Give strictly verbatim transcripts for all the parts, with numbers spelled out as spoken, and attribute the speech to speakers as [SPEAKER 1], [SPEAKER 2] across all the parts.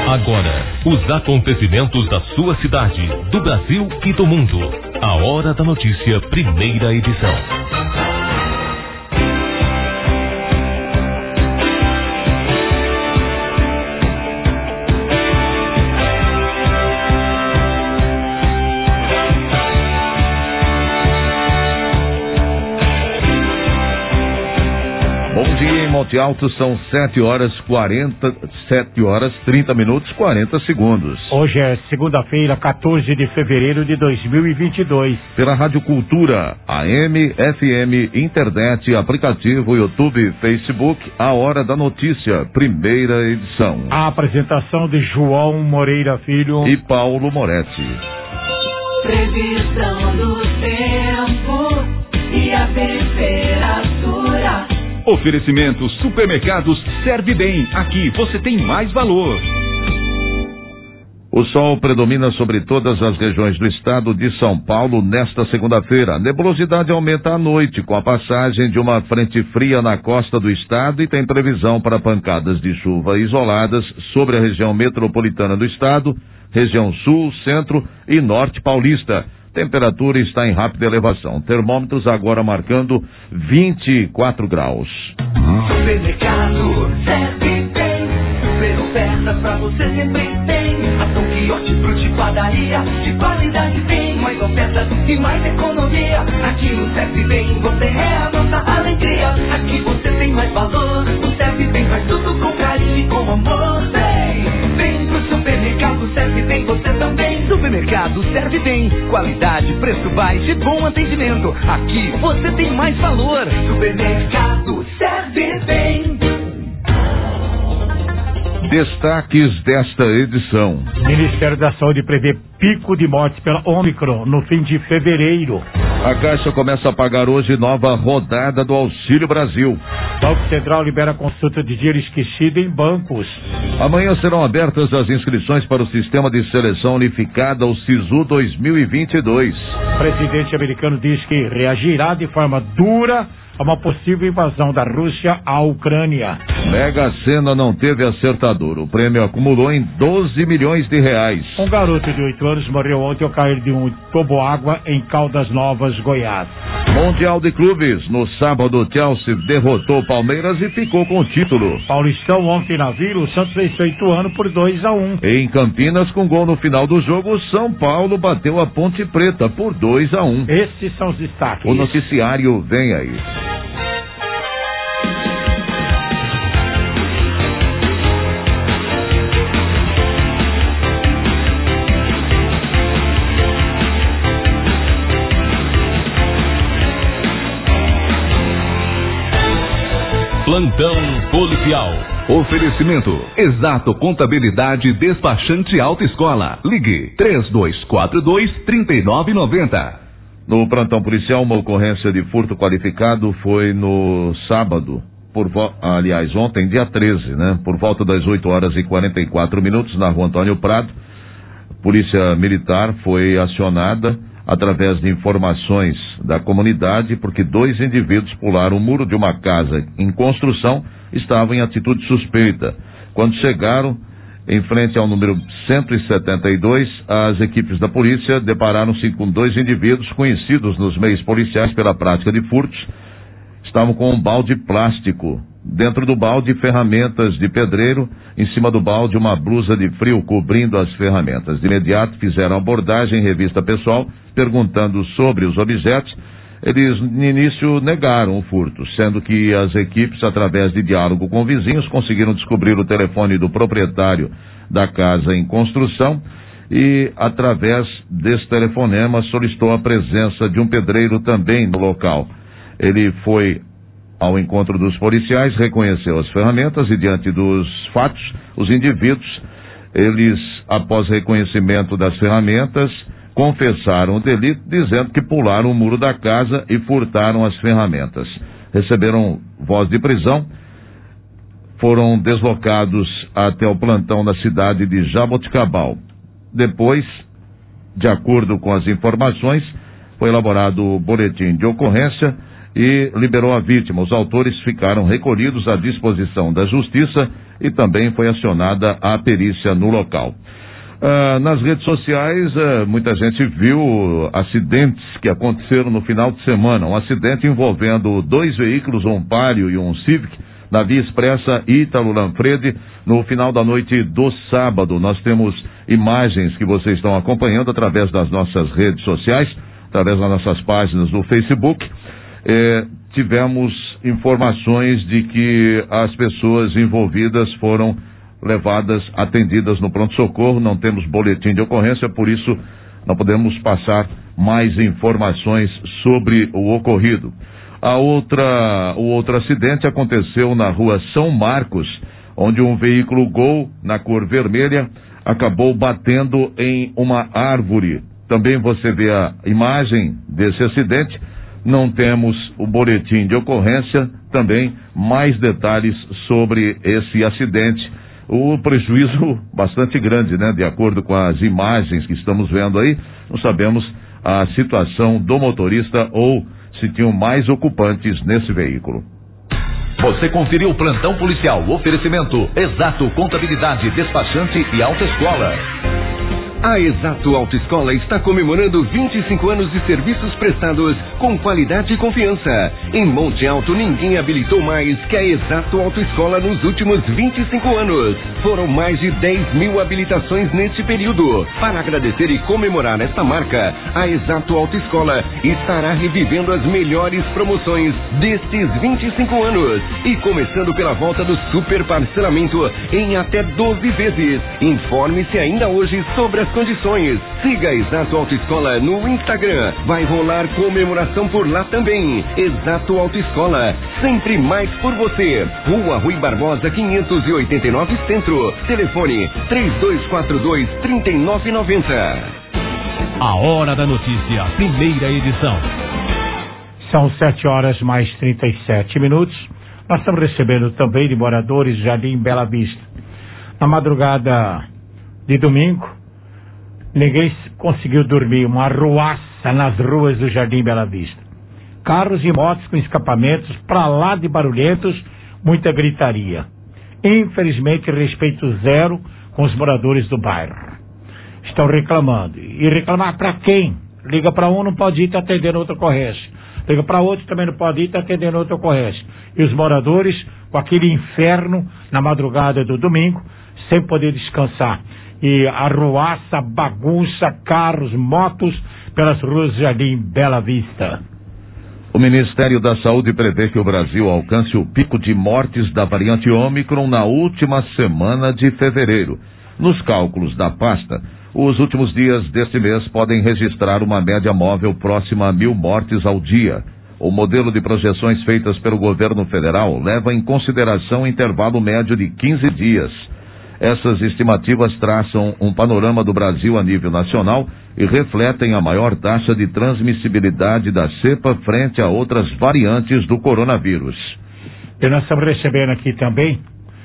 [SPEAKER 1] Agora, os acontecimentos da sua cidade, do Brasil e do mundo. A Hora da Notícia, primeira edição.
[SPEAKER 2] Bom dia em Monte Alto, são sete horas quarenta, sete horas trinta minutos, quarenta segundos.
[SPEAKER 3] Hoje é segunda-feira, quatorze de fevereiro de dois mil e vinte e dois.
[SPEAKER 2] Pela Rádio Cultura, A M, F M, internet, aplicativo, YouTube, Facebook, A Hora da Notícia, primeira edição.
[SPEAKER 3] A apresentação de João Moreira Filho
[SPEAKER 2] e Paulo Moretti.
[SPEAKER 4] Previsão do tempo e a temperatura.
[SPEAKER 5] Oferecimento Supermercados Serve Bem. Aqui você tem mais valor.
[SPEAKER 2] O sol predomina sobre todas as regiões do estado de São Paulo nesta segunda-feira. A nebulosidade aumenta à noite com a passagem de uma frente fria na costa do estado e tem previsão para pancadas de chuva isoladas sobre a região metropolitana do estado, região sul, centro e norte paulista. Temperatura está em rápida elevação. Termômetros agora marcando vinte e quatro graus.
[SPEAKER 4] Supermercado Serve Bem. Super ofertas pra você sempre tem. Ação, quiote, fruta e padaria. De qualidade tem. Mais ofertas e mais economia. Aqui no Serve Bem você é a nossa alegria. Aqui você tem mais valor. O Serve Bem faz tudo com carinho e com amor. Vem, vem pro supermercado Serve Bem você também.
[SPEAKER 5] Supermercado Serve Bem. Qualidade, preço baixo e bom atendimento. Aqui você tem mais valor.
[SPEAKER 4] Supermercado Serve Bem.
[SPEAKER 2] Destaques desta edição.
[SPEAKER 3] Ministério da Saúde prevê pico de mortes pela Ômicron no fim de fevereiro.
[SPEAKER 2] A Caixa começa a pagar hoje nova rodada do Auxílio Brasil.
[SPEAKER 3] Banco Central libera consulta de dinheiro esquecido em bancos.
[SPEAKER 2] Amanhã serão abertas as inscrições para o Sistema de Seleção Unificada, o SISU dois mil e vinte e dois.
[SPEAKER 3] O presidente americano diz que reagirá de forma dura a uma possível invasão da Rússia à Ucrânia.
[SPEAKER 2] Mega Sena não teve acertador. O prêmio acumulou em doze milhões de reais.
[SPEAKER 3] Um garoto de oito anos morreu ontem ao cair de um toboágua em Caldas Novas, Goiás.
[SPEAKER 2] Mundial de Clubes. No sábado, o Chelsea derrotou o Palmeiras e ficou com o título.
[SPEAKER 3] Paulistão, ontem na Vila, o Santos venceu Ituano por dois a um.
[SPEAKER 2] Em Campinas, com gol no final do jogo, o São Paulo bateu a Ponte Preta por dois a um.
[SPEAKER 3] Esses são os destaques.
[SPEAKER 2] O noticiário vem aí.
[SPEAKER 1] Plantão policial.
[SPEAKER 5] Oferecimento Exato Contabilidade Despachante Autoescola. Ligue três dois quatro dois, três nove nove zero.
[SPEAKER 2] No plantão policial, uma ocorrência de furto qualificado foi no sábado, por vo... aliás, ontem, dia treze, né? Por volta das oito horas e quarenta e quatro minutos, na rua Antônio Prado. Polícia Militar foi acionada através de informações da comunidade, porque dois indivíduos pularam o muro de uma casa em construção, estavam em atitude suspeita. Quando chegaram em frente ao número cento e setenta e dois, as equipes da polícia depararam-se com dois indivíduos conhecidos nos meios policiais pela prática de furtos. Estavam com um balde plástico. Dentro do balde, ferramentas de pedreiro. Em cima do balde, uma blusa de frio cobrindo as ferramentas. De imediato, fizeram abordagem em revista pessoal, perguntando sobre os objetos. Eles, no início, negaram o furto, sendo que as equipes, através de diálogo com vizinhos, conseguiram descobrir o telefone do proprietário da casa em construção e, através desse telefonema, solicitou a presença de um pedreiro também no local. Ele foi ao encontro dos policiais, reconheceu as ferramentas e, diante dos fatos, os indivíduos, eles, após reconhecimento das ferramentas, confessaram o delito, dizendo que pularam o muro da casa e furtaram as ferramentas. Receberam voz de prisão, foram deslocados até o plantão na cidade de Jaboticabal. Depois, de acordo com as informações, foi elaborado o boletim de ocorrência e liberou a vítima. Os autores ficaram recolhidos à disposição da justiça e também foi acionada a perícia no local. Ah, nas redes sociais, ah, muita gente viu acidentes que aconteceram no final de semana. Um acidente envolvendo dois veículos, um Palio e um Civic, na Via Expressa Ítalo Lanfredi, no final da noite do sábado. Nós temos imagens que vocês estão acompanhando através das nossas redes sociais, através das nossas páginas no Facebook. Eh, tivemos informações de que as pessoas envolvidas foram levadas, atendidas no pronto-socorro. Não temos boletim de ocorrência, por isso não podemos passar mais informações sobre o ocorrido. A outra, o outro acidente aconteceu na rua São Marcos, onde um veículo Gol, na cor vermelha, acabou batendo em uma árvore. Também você vê a imagem desse acidente. Não temos o boletim de ocorrência, também mais detalhes sobre esse acidente. O prejuízo bastante grande, né? De acordo com as imagens que estamos vendo aí, não sabemos a situação do motorista ou se tinham mais ocupantes nesse veículo.
[SPEAKER 1] Você conferiu o plantão policial, oferecimento Exato Contabilidade, Despachante e Autoescola.
[SPEAKER 6] A Exato Autoescola está comemorando vinte e cinco anos de serviços prestados com qualidade e confiança. Em Monte Alto, ninguém habilitou mais que a Exato Autoescola nos últimos vinte e cinco anos. Foram mais de dez mil habilitações neste período. Para agradecer e comemorar esta marca, a Exato Autoescola estará revivendo as melhores promoções destes vinte e cinco anos. E começando pela volta do super parcelamento em até doze vezes. Informe-se ainda hoje sobre as condições. Siga a Exato Autoescola no Instagram. Vai rolar comemoração por lá também. Exato Autoescola, sempre mais por você. Rua Rui Barbosa, quinhentos e oitenta e nove Centro. Telefone três dois quatro dois, três nove nove zero.
[SPEAKER 1] A Hora da Notícia, primeira edição.
[SPEAKER 3] São sete horas mais trinta e sete minutos. Nós estamos recebendo também de moradores do Jardim Bela Vista. Na madrugada de domingo, ninguém conseguiu dormir, uma arruaça nas ruas do Jardim Bela Vista. Carros e motos com escapamentos pra lá de barulhentos, muita gritaria. Infelizmente, respeito zero com os moradores do bairro. Estão reclamando. E reclamar pra quem? Liga pra um, não pode ir, tá atendendo outra ocorrência. Liga pra outro, também não pode ir, tá atendendo outra ocorrência. E os moradores com aquele inferno na madrugada do domingo, sem poder descansar. E arruaça, bagunça, carros, motos pelas ruas do Jardim Bela Vista.
[SPEAKER 2] O Ministério da Saúde prevê que o Brasil alcance o pico de mortes da variante Ômicron na última semana de fevereiro. Nos cálculos da pasta, os últimos dias deste mês podem registrar uma média móvel próxima a mil mortes ao dia. O modelo de projeções feitas pelo governo federal leva em consideração um intervalo médio de quinze dias. Essas estimativas traçam um panorama do Brasil a nível nacional e refletem a maior taxa de transmissibilidade da cepa frente a outras variantes do coronavírus.
[SPEAKER 3] E nós estamos recebendo aqui também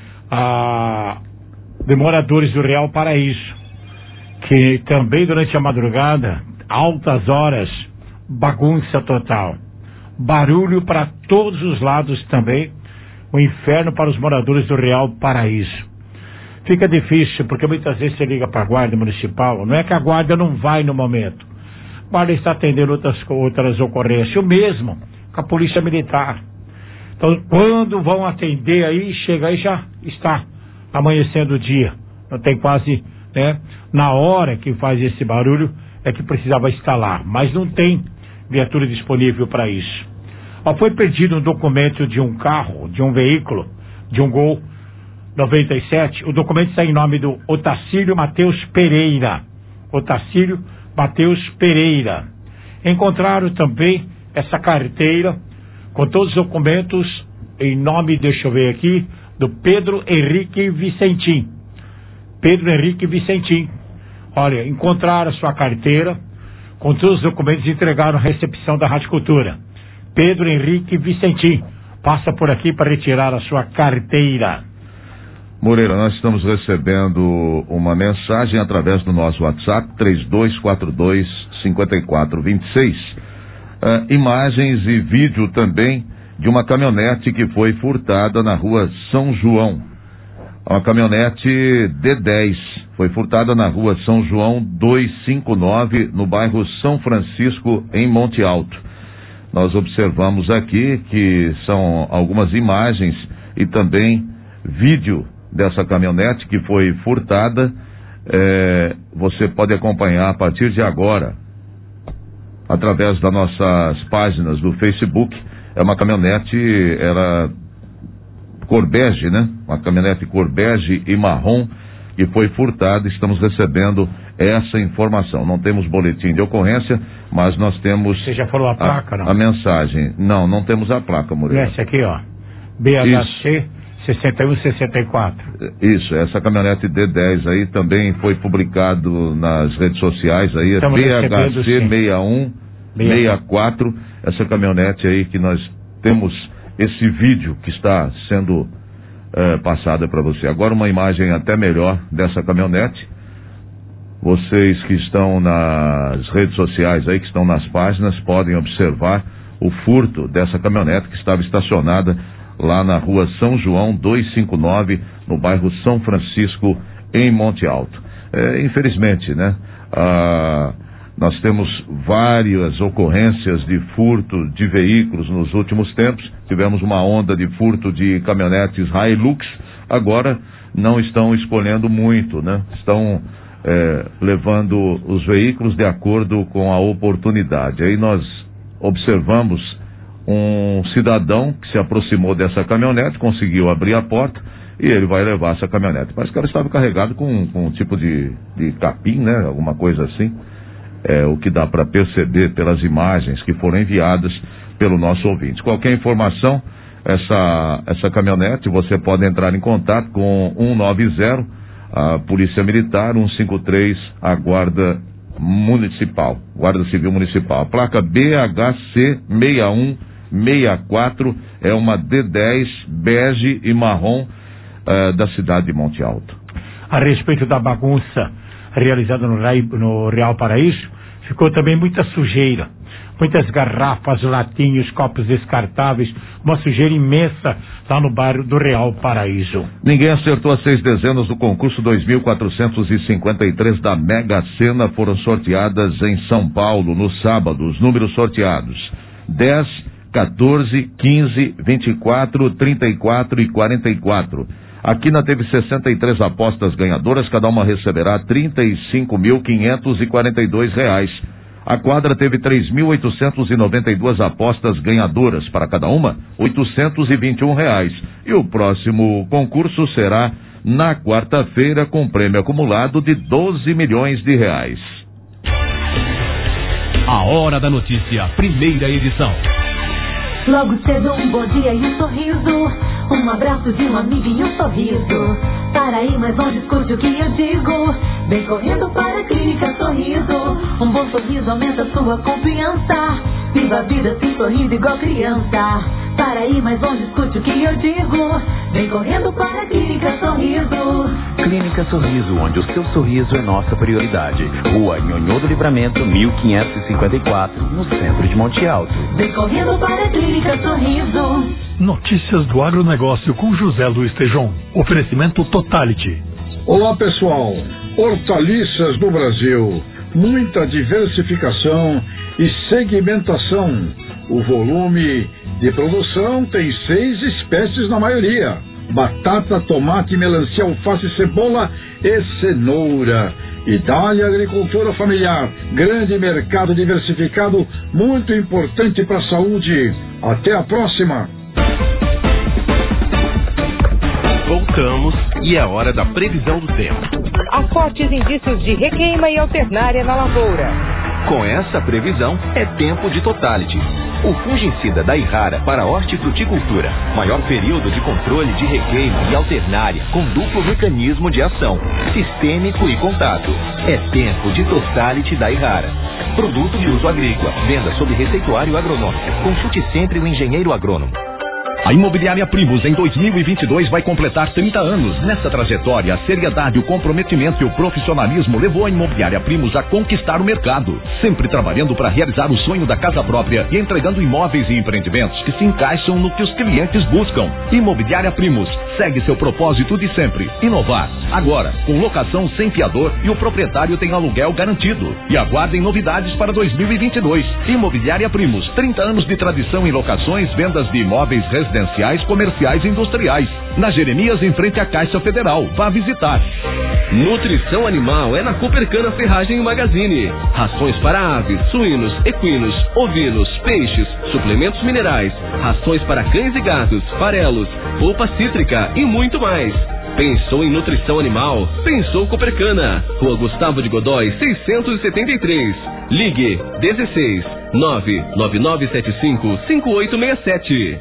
[SPEAKER 3] a de moradores do Real Paraíso, que também durante a madrugada, altas horas, bagunça total. Barulho para todos os lados também, o inferno para os moradores do Real Paraíso. Fica difícil, porque muitas vezes você liga para a guarda municipal, não é que a guarda não vai no momento. A guarda está atendendo outras, outras ocorrências, o mesmo com a polícia militar. Então, quando vão atender aí, chega aí, já está amanhecendo o dia. Não tem quase, né? Na hora que faz esse barulho, é que precisava estar lá, mas não tem viatura disponível para isso. Ó, foi perdido um documento de um carro, de um veículo, de um Gol noventa e sete, o documento está em nome do Otacílio Mateus Pereira. Otacílio Mateus Pereira. Encontraram também essa carteira com todos os documentos em nome, deixa eu ver aqui, do Pedro Henrique Vicentim. Pedro Henrique Vicentim. Olha, encontraram a sua carteira com todos os documentos e entregaram à recepção da Rádio Cultura. Pedro Henrique Vicentim. Passa por aqui para retirar a sua carteira.
[SPEAKER 2] Moreira, nós estamos recebendo uma mensagem através do nosso WhatsApp três dois quatro dois, cinco quatro dois seis. uh, imagens e vídeo também de uma caminhonete que foi furtada na rua São João. Uma caminhonete D dez foi furtada na rua São João duzentos e cinquenta e nove, no bairro São Francisco, em Monte Alto. Nós observamos aqui que são algumas imagens e também vídeo dessa caminhonete que foi furtada. É, você pode acompanhar a partir de agora através das nossas páginas do Facebook. É uma caminhonete, era cor bege, né? Uma caminhonete cor bege e marrom que foi furtada. Estamos recebendo essa informação. Não temos boletim de ocorrência, mas nós temos...
[SPEAKER 3] Você já falou a placa,
[SPEAKER 2] a,
[SPEAKER 3] não?
[SPEAKER 2] A mensagem. Não, não temos a placa, Moreira.
[SPEAKER 3] Essa aqui, ó. B H C sessenta e um sessenta e quatro.
[SPEAKER 2] Isso, essa caminhonete D dez aí também foi publicado nas redes sociais aí, é B H C sessenta e um sessenta e quatro, essa caminhonete aí que nós temos esse vídeo que está sendo é, passada para você. Agora uma imagem até melhor dessa caminhonete. Vocês que estão nas redes sociais aí, que estão nas páginas, podem observar o furto dessa caminhonete que estava estacionada lá na rua São João duzentos e cinquenta e nove, no bairro São Francisco, em Monte Alto. É, infelizmente, né? Ah, nós temos várias ocorrências de furto de veículos nos últimos tempos. Tivemos uma onda de furto de caminhonetes Hilux. Agora não estão escolhendo muito, né? Estão é, levando os veículos de acordo com a oportunidade. Aí nós observamos um cidadão que se aproximou dessa caminhonete, conseguiu abrir a porta e ele vai levar essa caminhonete. Parece que ela estava carregada com, com um tipo de, de capim, né? Alguma coisa assim. É o que dá para perceber pelas imagens que foram enviadas pelo nosso ouvinte. Qualquer informação, essa, essa caminhonete, você pode entrar em contato com cento e noventa, a Polícia Militar, cento e cinquenta e três, a Guarda Municipal, Guarda Civil Municipal. A placa B H C sessenta e um sessenta e quatro é uma D dez bege e marrom uh, da cidade de Monte Alto.
[SPEAKER 3] A respeito da bagunça realizada no, no Real Paraíso, ficou também muita sujeira, muitas garrafas, latinhos, copos descartáveis, uma sujeira imensa lá no bairro do Real Paraíso.
[SPEAKER 2] Ninguém acertou as seis dezenas do concurso dois mil quatrocentos e cinquenta e três da Mega Sena. Foram sorteadas em São Paulo no sábado. Os números sorteados: dez, quatorze, quinze, vinte e quatro, trinta e quatro e quarenta e quatro. A Quina teve sessenta e três apostas ganhadoras, cada uma receberá trinta e cinco mil quinhentos e quarenta e dois reais. A Quadra teve três mil oitocentos e noventa e duas apostas ganhadoras, para cada uma oitocentos e vinte e um reais. E o próximo concurso será na quarta-feira, com prêmio acumulado de doze milhões de reais.
[SPEAKER 1] A Hora da Notícia, primeira edição.
[SPEAKER 7] Logo cedo um bom dia e um sorriso, um abraço de um amigo e um sorriso. Para ir mais longe, escute o que eu digo. Vem correndo para a Clínica Sorriso. Um bom sorriso aumenta sua confiança. Viva a vida assim sorrindo igual criança. Para ir mais longe, escute o que eu digo. Vem correndo para a Clínica Sorriso.
[SPEAKER 8] Clínica Sorriso, onde o seu sorriso é nossa prioridade. Rua Nhonhô do Livramento, mil quinhentos e cinquenta e quatro, no centro de Monte Alto.
[SPEAKER 7] Vem correndo para a Clínica Sorriso.
[SPEAKER 9] Notícias do agronegócio com José Luiz Tejon. Oferecimento Totality.
[SPEAKER 10] Olá, pessoal. Hortaliças do Brasil. Muita diversificação e segmentação. O volume de produção tem seis espécies na maioria: batata, tomate, melancia, alface, cebola e cenoura. Idália Agricultura Familiar, grande mercado diversificado, muito importante para a saúde. Até a próxima.
[SPEAKER 11] Voltamos e é hora da previsão do tempo.
[SPEAKER 12] Há fortes indícios de requeima e alternária na lavoura.
[SPEAKER 11] Com essa previsão, é tempo de Totality. O fungicida da Irrara para hortifruticultura. Maior período de controle de requeima e alternária com duplo mecanismo de ação, sistêmico e contato. É tempo de Totality da Irrara. Produto de uso agrícola. Venda sob receituário agronômico. Consulte sempre o engenheiro agrônomo.
[SPEAKER 13] A Imobiliária Primus em dois mil e vinte e dois vai completar trinta anos. Nessa trajetória, a seriedade, o comprometimento e o profissionalismo levou a Imobiliária Primus a conquistar o mercado, sempre trabalhando para realizar o sonho da casa própria e entregando imóveis e empreendimentos que se encaixam no que os clientes buscam. Imobiliária Primus segue seu propósito de sempre, inovar. Agora, com locação sem fiador e o proprietário tem aluguel garantido. E aguardem novidades para dois mil e vinte e dois. Imobiliária Primus, trinta anos de tradição em locações, vendas de imóveis residenciais, comerciais e industriais. Na Jeremias, em frente à Caixa Federal. Vá visitar.
[SPEAKER 6] Nutrição animal é na Coopercana Ferragem e Magazine. Rações para aves, suínos, equinos, ovinos, peixes, suplementos minerais, rações para cães e gatos, farelos, polpa cítrica e muito mais. Pensou em nutrição animal? Pensou Coopercana. Rua Gustavo de Godói, seiscentos e setenta e três. Ligue dezesseis nove nove nove sete cinco cinco oito seis sete.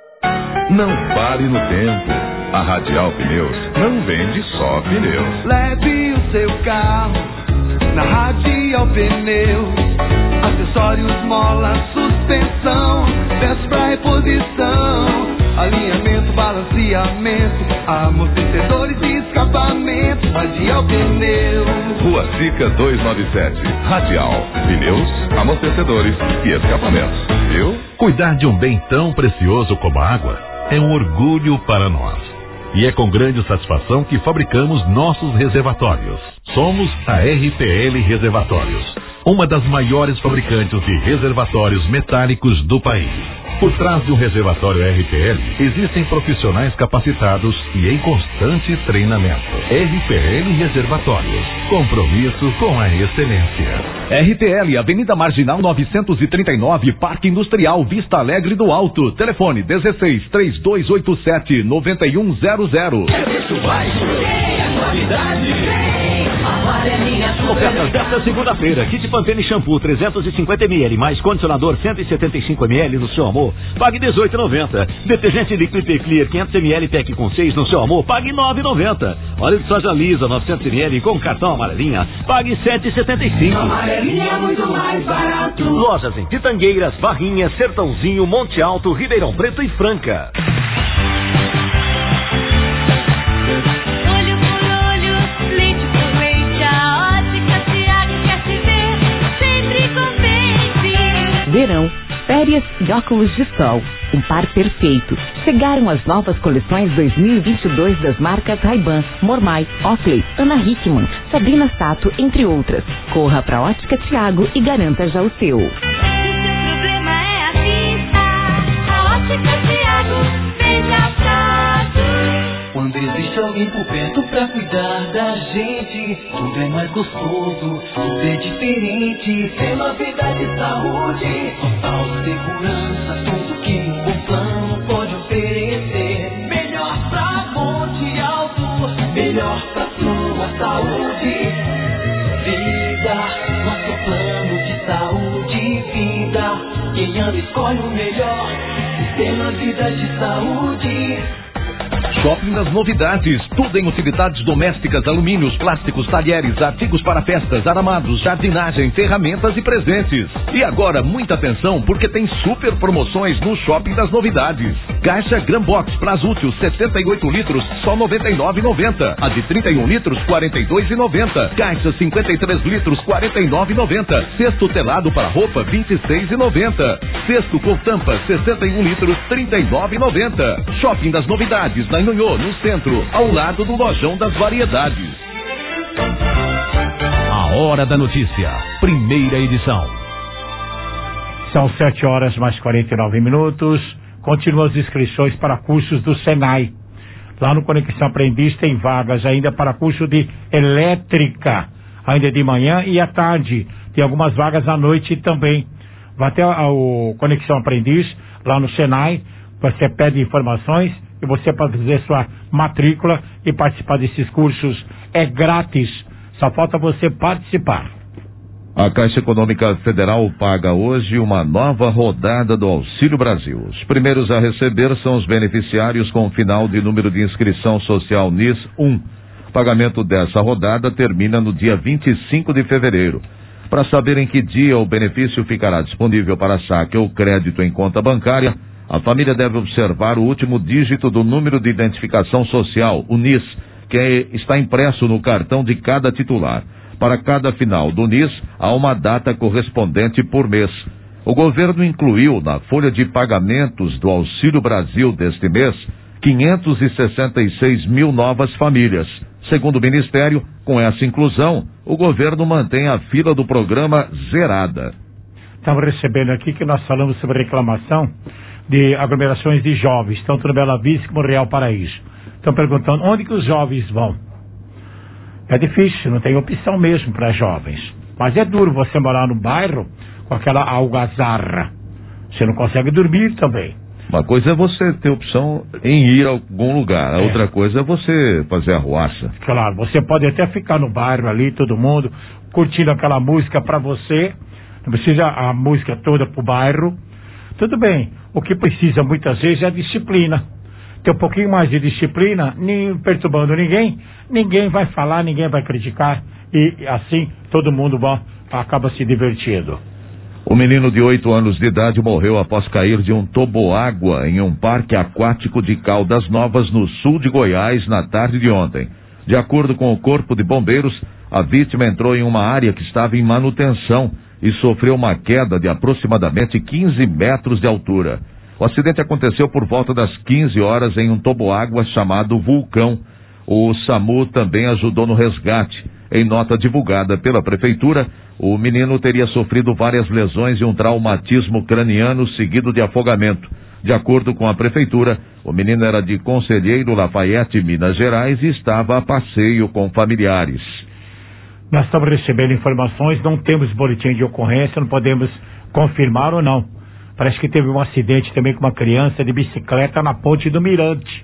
[SPEAKER 14] Não pare no tempo. A Radial Pneus não vende só pneus.
[SPEAKER 4] Leve o seu carro na Radial Pneus. Acessórios, mola, suspensão, peças pra reposição, alinhamento, balanceamento, amortecedores e escapamento. Radial Pneus.
[SPEAKER 14] Rua Sica duzentos e noventa e sete. Radial Pneus, amortecedores e escapamentos. Viu?
[SPEAKER 1] Cuidar de um bem tão precioso como a água é um orgulho para nós. E é com grande satisfação que fabricamos nossos reservatórios. Somos a R P L Reservatórios, uma das maiores fabricantes de reservatórios metálicos do país. Por trás de um reservatório R P L, existem profissionais capacitados e em constante treinamento. R P L Reservatórios, compromisso com a excelência.
[SPEAKER 13] R P L, Avenida Marginal novecentos e trinta e nove, Parque Industrial, Vista Alegre do Alto. Telefone dezesseis, três dois oito sete, nove um zero zero.
[SPEAKER 15] Ofertas desta segunda-feira: kit Pantene Shampoo trezentos e cinquenta mililitros mais condicionador cento e setenta e cinco mililitros no seu amor, pague dezoito reais e noventa centavos. Detergente Liquid Clear quinhentos mililitros pack com seis no seu amor, pague nove reais e noventa centavos. Óleo de soja lisa novecentos mililitros com cartão amarelinha, pague sete reais e setenta e cinco centavos.
[SPEAKER 4] Amarelinha é muito mais barato.
[SPEAKER 15] Lojas em Pitangueiras, Barrinhas, Sertãozinho, Monte Alto, Ribeirão Preto e Franca.
[SPEAKER 16] Verão, férias e óculos de sol. Um par perfeito. Chegaram as novas coleções dois mil e vinte e dois das marcas Ray-Ban, Mormai, Oakley, Ana Hickman, Sabrina Sato, entre outras. Corra pra Ótica Thiago e garanta já o seu.
[SPEAKER 4] Quando existe alguém por perto pra cuidar da gente, tudo é mais gostoso, tudo é diferente. Tem uma vida de saúde, total segurança, tudo que um bom plano pode oferecer. Melhor pra Monte Alto, melhor pra sua saúde. Vida, nosso plano de saúde e vida. Quem anda escolhe o melhor, Sistema Vida de Saúde.
[SPEAKER 13] Shopping das Novidades, tudo em utilidades domésticas, alumínios, plásticos, talheres, artigos para festas, aramados, jardinagem, ferramentas e presentes. E agora, muita atenção, porque tem super promoções no Shopping das Novidades. Caixa Grambox Plasútil setenta e oito litros, só noventa e nove reais e noventa centavos. A de trinta e um litros, quarenta e dois reais e noventa centavos. Caixa cinquenta e três litros, quarenta e nove reais e noventa centavos. Cesto telado para roupa, vinte e seis reais e noventa centavos. Cesto com tampa, sessenta e um litros, trinta e nove reais e noventa centavos. Shopping das Novidades, na Nhonhô, no centro, ao lado do Lojão das Variedades.
[SPEAKER 1] A Hora da Notícia, primeira edição.
[SPEAKER 3] São sete horas mais quarenta e nove minutos. Continuam as inscrições para cursos do Senai. Lá no Conexão Aprendiz tem vagas ainda para curso de elétrica, ainda de manhã e à tarde. Tem algumas vagas à noite também. Vai até o Conexão Aprendiz, lá no Senai. Você pede informações e você pode fazer sua matrícula e participar desses cursos. É grátis, só falta você participar.
[SPEAKER 2] A Caixa Econômica Federal paga hoje uma nova rodada do Auxílio Brasil. Os primeiros a receber são os beneficiários com final de número de inscrição social N I S um. O pagamento dessa rodada termina no dia vinte e cinco de fevereiro. Para saber em que dia o benefício ficará disponível para saque ou crédito em conta bancária, A família deve observar o último dígito do número de identificação social, o N I S, que é, está impresso no cartão de cada titular. Para cada final do N I S, há uma data correspondente por mês. O governo incluiu na folha de pagamentos do Auxílio Brasil deste mês quinhentos e sessenta e seis mil novas famílias. Segundo o Ministério, com essa inclusão, o governo mantém a fila do programa zerada.
[SPEAKER 3] Estamos recebendo aqui que nós falamos sobre reclamação de aglomerações de jovens, tanto no Bela Vista como no Real Paraíso. Estão perguntando onde que os jovens vão. É difícil, não tem opção mesmo para jovens. Mas é duro você morar no bairro com aquela algazarra. Você não consegue dormir também.
[SPEAKER 2] Uma coisa é você ter opção em ir a algum lugar, a é. outra coisa é você fazer arruaça.
[SPEAKER 3] Claro, você pode até ficar no bairro ali, todo mundo, curtindo aquela música para você, não precisa a música toda pro bairro. Tudo bem, o que precisa muitas vezes é a disciplina. Ter um pouquinho mais de disciplina, nem perturbando ninguém, ninguém vai falar, ninguém vai criticar, e assim todo mundo bom, acaba se divertindo.
[SPEAKER 2] O menino de oito anos de idade morreu após cair de um toboágua em um parque aquático de Caldas Novas, no sul de Goiás, na tarde de ontem. De acordo com o Corpo de Bombeiros, a vítima entrou em uma área que estava em manutenção e sofreu uma queda de aproximadamente quinze metros de altura. O acidente aconteceu por volta das quinze horas em um toboágua chamado Vulcão. O SAMU também ajudou no resgate. Em nota divulgada pela prefeitura, o menino teria sofrido várias lesões e um traumatismo craniano seguido de afogamento. De acordo com a prefeitura, o menino era de Conselheiro Lafayette, Minas Gerais, e estava a passeio com familiares.
[SPEAKER 3] Nós estamos recebendo informações, não temos boletim de ocorrência, não podemos confirmar ou não. Parece que teve um acidente também com uma criança de bicicleta na ponte do Mirante.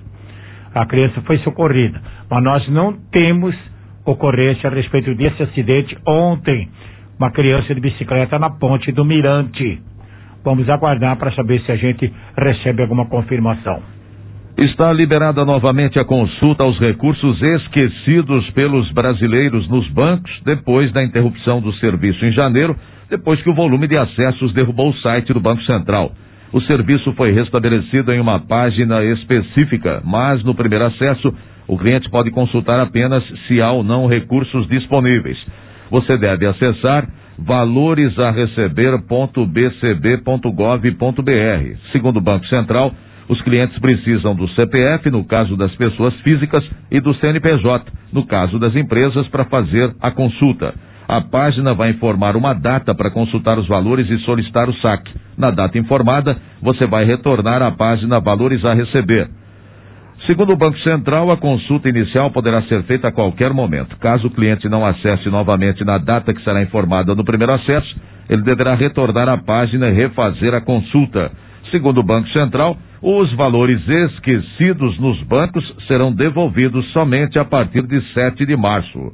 [SPEAKER 3] A criança foi socorrida, mas nós não temos ocorrência a respeito desse acidente ontem. Uma criança de bicicleta na ponte do Mirante. Vamos aguardar para saber se a gente recebe alguma confirmação.
[SPEAKER 2] Está liberada novamente a consulta aos recursos esquecidos pelos brasileiros nos bancos depois da interrupção do serviço em janeiro, depois que o volume de acessos derrubou o site do Banco Central. O serviço foi restabelecido em uma página específica, mas no primeiro acesso, o cliente pode consultar apenas se há ou não recursos disponíveis. Você deve acessar valores a receber ponto b c b ponto gov ponto b r. Segundo o Banco Central, os clientes precisam do C P F, no caso das pessoas físicas, e do C N P J, no caso das empresas, para fazer a consulta. A página vai informar uma data para consultar os valores e solicitar o saque. Na data informada, você vai retornar à página Valores a Receber. Segundo o Banco Central, a consulta inicial poderá ser feita a qualquer momento. Caso o cliente não acesse novamente na data que será informada no primeiro acesso, ele deverá retornar à página e refazer a consulta. Segundo o Banco Central, os valores esquecidos nos bancos serão devolvidos somente a partir de sete de março.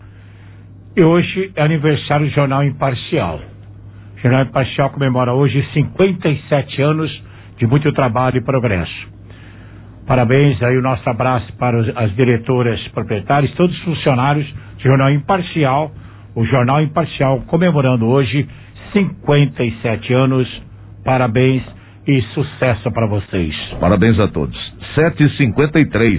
[SPEAKER 3] E hoje é aniversário do Jornal Imparcial. O Jornal Imparcial comemora hoje cinquenta e sete anos de muito trabalho e progresso. Parabéns aí, o nosso abraço para os, as diretoras proprietárias, todos os funcionários do Jornal Imparcial. O Jornal Imparcial comemorando hoje cinquenta e sete anos. Parabéns e sucesso para vocês.
[SPEAKER 2] Parabéns a todos. sete e cinquenta e três.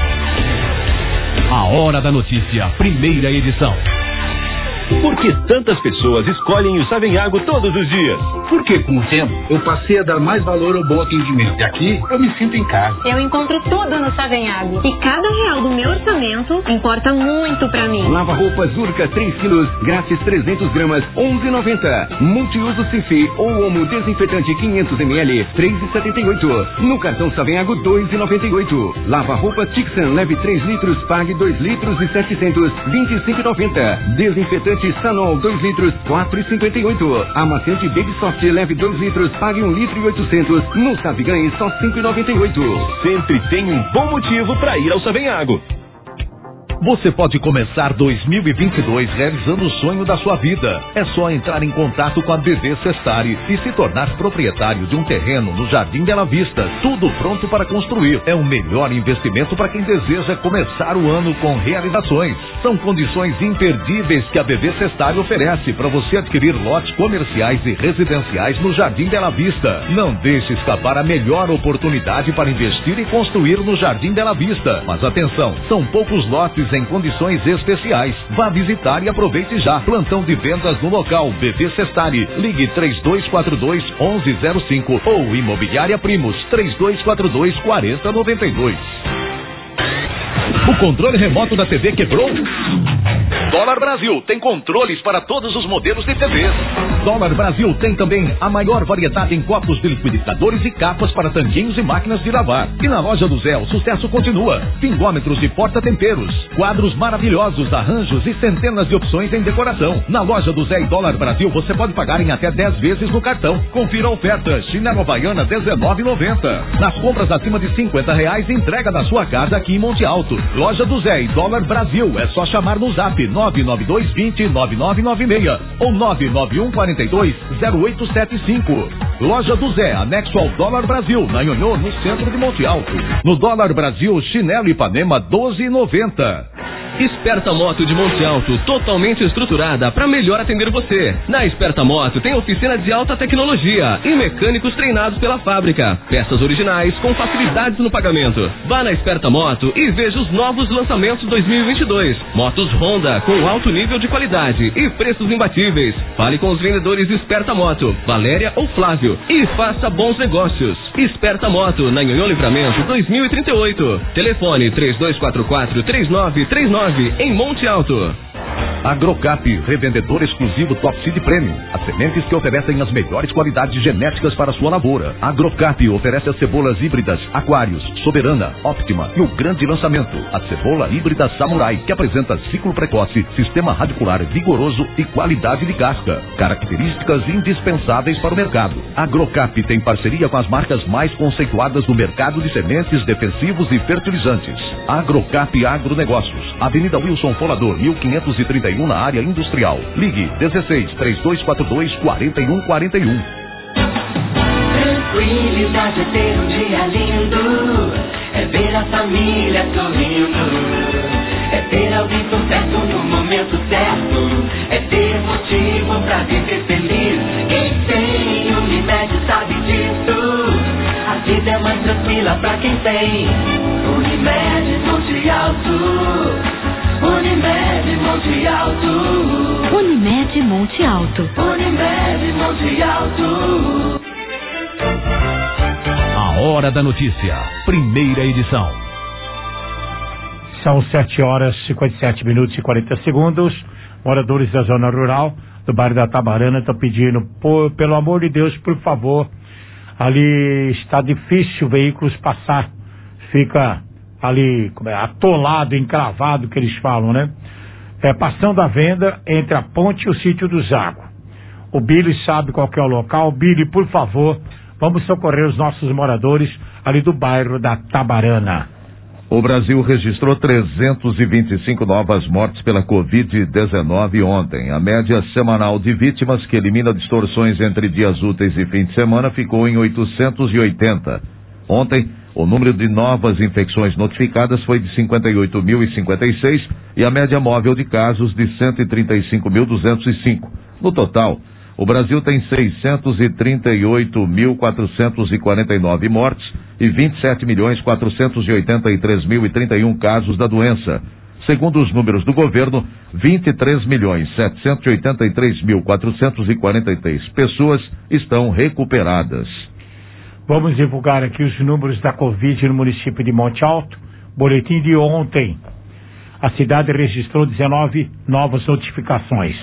[SPEAKER 17] A Hora da Notícia, primeira edição.
[SPEAKER 18] Por que tantas pessoas escolhem o Savenhago todos os dias?
[SPEAKER 19] Porque com o tempo eu passei a dar mais valor ao bom atendimento. E aqui eu me sinto em casa.
[SPEAKER 20] Eu encontro tudo no Savenhago. E cada real do meu orçamento importa muito pra mim.
[SPEAKER 6] Lava roupas Urca três quilos, grátis trezentos gramas, onze reais e noventa centavos. Multiuso Cifi ou Omo desinfetante quinhentos mililitros, três reais e setenta e oito centavos. No cartão Savenhago, dois reais e noventa e oito centavos. Lava roupa Tixan, leve três litros, pague dois litros e setecentos, vinte e cinco reais e noventa centavos. Desinfetante Sanol, dois litros, quatro reais e cinquenta e oito centavos. Amaciante Baby Soft, leve dois litros, pague um litro e oitocentos. No Sabe Ganhe, só cinco reais e noventa e oito centavos.
[SPEAKER 18] Sempre tem um bom motivo para ir ao Savenhago.
[SPEAKER 13] Você pode começar dois mil e vinte e dois realizando o sonho da sua vida. É só entrar em contato com a B V Cestari e se tornar proprietário de um terreno no Jardim Bela Vista. Tudo pronto para construir. É o melhor investimento para quem deseja começar o ano com realizações. São condições imperdíveis que a B V Sestari oferece para você adquirir lotes comerciais e residenciais no Jardim Bela Vista. Não deixe escapar a melhor oportunidade para investir e construir no Jardim Bela Vista. Mas atenção, são poucos lotes em condições especiais. Vá visitar e aproveite já. Plantão de vendas no local B V Sestari. Ligue três dois quatro dois, onze zero cinco ou Imobiliária Primos três dois quatro dois, quatro zero nove dois. O controle remoto da T V quebrou? Dólar Brasil tem controles para todos os modelos de T Vs. Dólar Brasil tem também a maior variedade em copos de liquidificadores e capas para tanquinhos e máquinas de lavar. E na loja do Zé, o sucesso continua. Pingômetros e porta-temperos, quadros maravilhosos, arranjos e centenas de opções em decoração. Na loja do Zé e Dólar Brasil, você pode pagar em até dez vezes no cartão. Confira a oferta. Chinelo Havaiana dezenove e noventa. Nas compras acima de cinquenta reais, entrega da sua casa aqui em Monte Alto. Loja do Zé e Dólar Brasil. É só chamar no zap nove nove dois dois zero nove nove nove seis ou nove nove um quatro dois zero oito sete cinco. Loja do Zé, anexo ao Dólar Brasil, na Ionhô, no centro de Monte Alto. No Dólar Brasil, chinelo Ipanema doze e noventa.
[SPEAKER 18] Esperta Moto de Monte Alto, totalmente estruturada para melhor atender você. Na Esperta Moto tem oficina de alta tecnologia e mecânicos treinados pela fábrica. Peças originais com facilidades no pagamento. Vá na Esperta Moto e veja os novos lançamentos dois mil e vinte e dois. Motos Honda com alto nível de qualidade e preços imbatíveis. Fale com os vendedores Esperta Moto, Valéria ou Flávio, e faça bons negócios. Esperta Moto, na Ionhô Livramento dois mil e trinta e oito. Telefone três dois quatro quatro, três nove três nove em Monte Alto.
[SPEAKER 13] Agrocap, revendedor exclusivo Top Seed Premium. As sementes que oferecem as melhores qualidades genéticas para a sua lavoura. Agrocap oferece as cebolas híbridas Aquários, Soberana, Optima e o grande lançamento, a cebola híbrida Samurai, que apresenta ciclo precoce, sistema radicular vigoroso e qualidade de casca. Características indispensáveis para o mercado. Agrocap tem parceria com as marcas mais conceituadas do mercado de sementes, defensivos e fertilizantes. Agrocap Agronegócios, Avenida Wilson Folador, mil quinhentos e trinta e um, na área industrial. Ligue dezesseis, três dois quatro dois, quatro um quatro um.
[SPEAKER 4] Tranquilidade é ter um dia lindo, é ver a família sorrindo, é ter alguém por perto no momento certo, é ter motivo pra viver feliz. Quem tem Unimed sabe disso, a vida é mais tranquila pra quem tem Unimed Monte Alto. Unimed Monte Alto.
[SPEAKER 7] Unimed Monte Alto.
[SPEAKER 4] Unimed Monte Alto.
[SPEAKER 17] A Hora da Notícia, primeira edição.
[SPEAKER 3] São sete horas, cinquenta e sete minutos e quarenta segundos. Moradores da zona rural, do bairro da Tabarana, estão pedindo, por, pelo amor de Deus, por favor, ali está difícil veículos passar. Fica ali atolado, encravado, que eles falam, né? É, passando a venda entre a ponte e o sítio do Zago. O Billy sabe qual que é o local. Billy, por favor, vamos socorrer os nossos moradores ali do bairro da Tabarana.
[SPEAKER 2] O Brasil registrou trezentas e vinte e cinco novas mortes pela covid dezenove ontem. A média semanal de vítimas, que elimina distorções entre dias úteis e fim de semana, ficou em oitocentos e oitenta. Ontem, o número de novas infecções notificadas foi de cinquenta e oito mil e cinquenta e seis e a média móvel de casos de cento e trinta e cinco mil duzentos e cinco. No total, o Brasil tem seiscentos e trinta e oito mil quatrocentos e quarenta e nove mortes e vinte e sete milhões quatrocentos e oitenta e três mil e trinta e um casos da doença. Segundo os números do governo, vinte e três milhões setecentos e oitenta e três mil quatrocentos e quarenta e três pessoas estão recuperadas.
[SPEAKER 3] Vamos divulgar aqui os números da Covid no município de Monte Alto. Boletim de ontem. A cidade registrou dezenove novas notificações.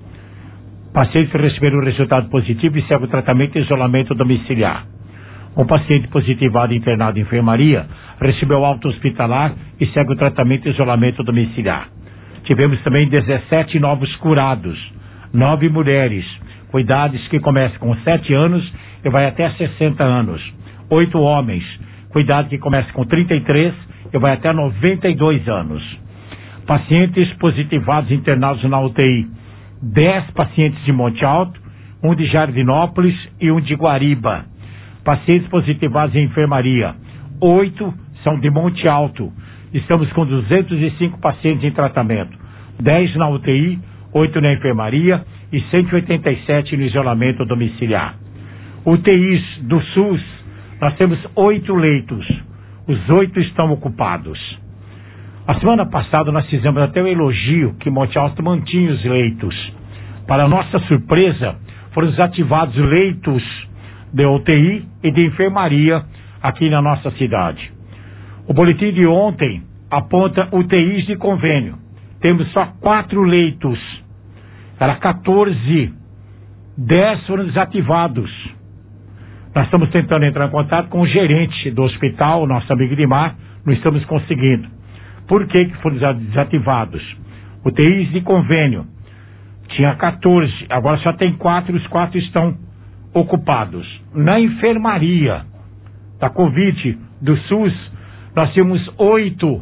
[SPEAKER 3] Pacientes receberam resultado positivo e segue o tratamento e isolamento domiciliar. Um paciente positivado internado em enfermaria recebeu alta hospitalar e segue o tratamento e isolamento domiciliar. Tivemos também dezessete novos curados, nove mulheres, com idades que começam com sete anos e vai até sessenta anos. Oito homens, com idade que começa com trinta e três e vai até noventa e dois anos. Pacientes positivados internados na U T I. Dez pacientes de Monte Alto, um de Jardinópolis e um de Guariba. Pacientes positivados em enfermaria. Oito são de Monte Alto. Estamos com duzentos e cinco pacientes em tratamento. dez na U T I, oito na enfermaria e cento e oitenta e sete no isolamento domiciliar. U T Is do SUS, nós temos oito leitos, os oito estão ocupados. A semana passada nós fizemos até um elogio que Monte Alto mantinha os leitos. Para nossa surpresa, foram desativados leitos de U T I e de enfermaria aqui na nossa cidade. O boletim de ontem aponta U T Is de convênio. Temos só quatro leitos. Era quatorze. dez foram desativados. Nós estamos tentando entrar em contato com o gerente do hospital, nosso amigo Dimar, não estamos conseguindo. Por que que foram desativados? U T Is de convênio. Tinha quatorze, agora só tem quatro, os quatro estão ocupados. Na enfermaria da Covid do SUS, nós temos oito.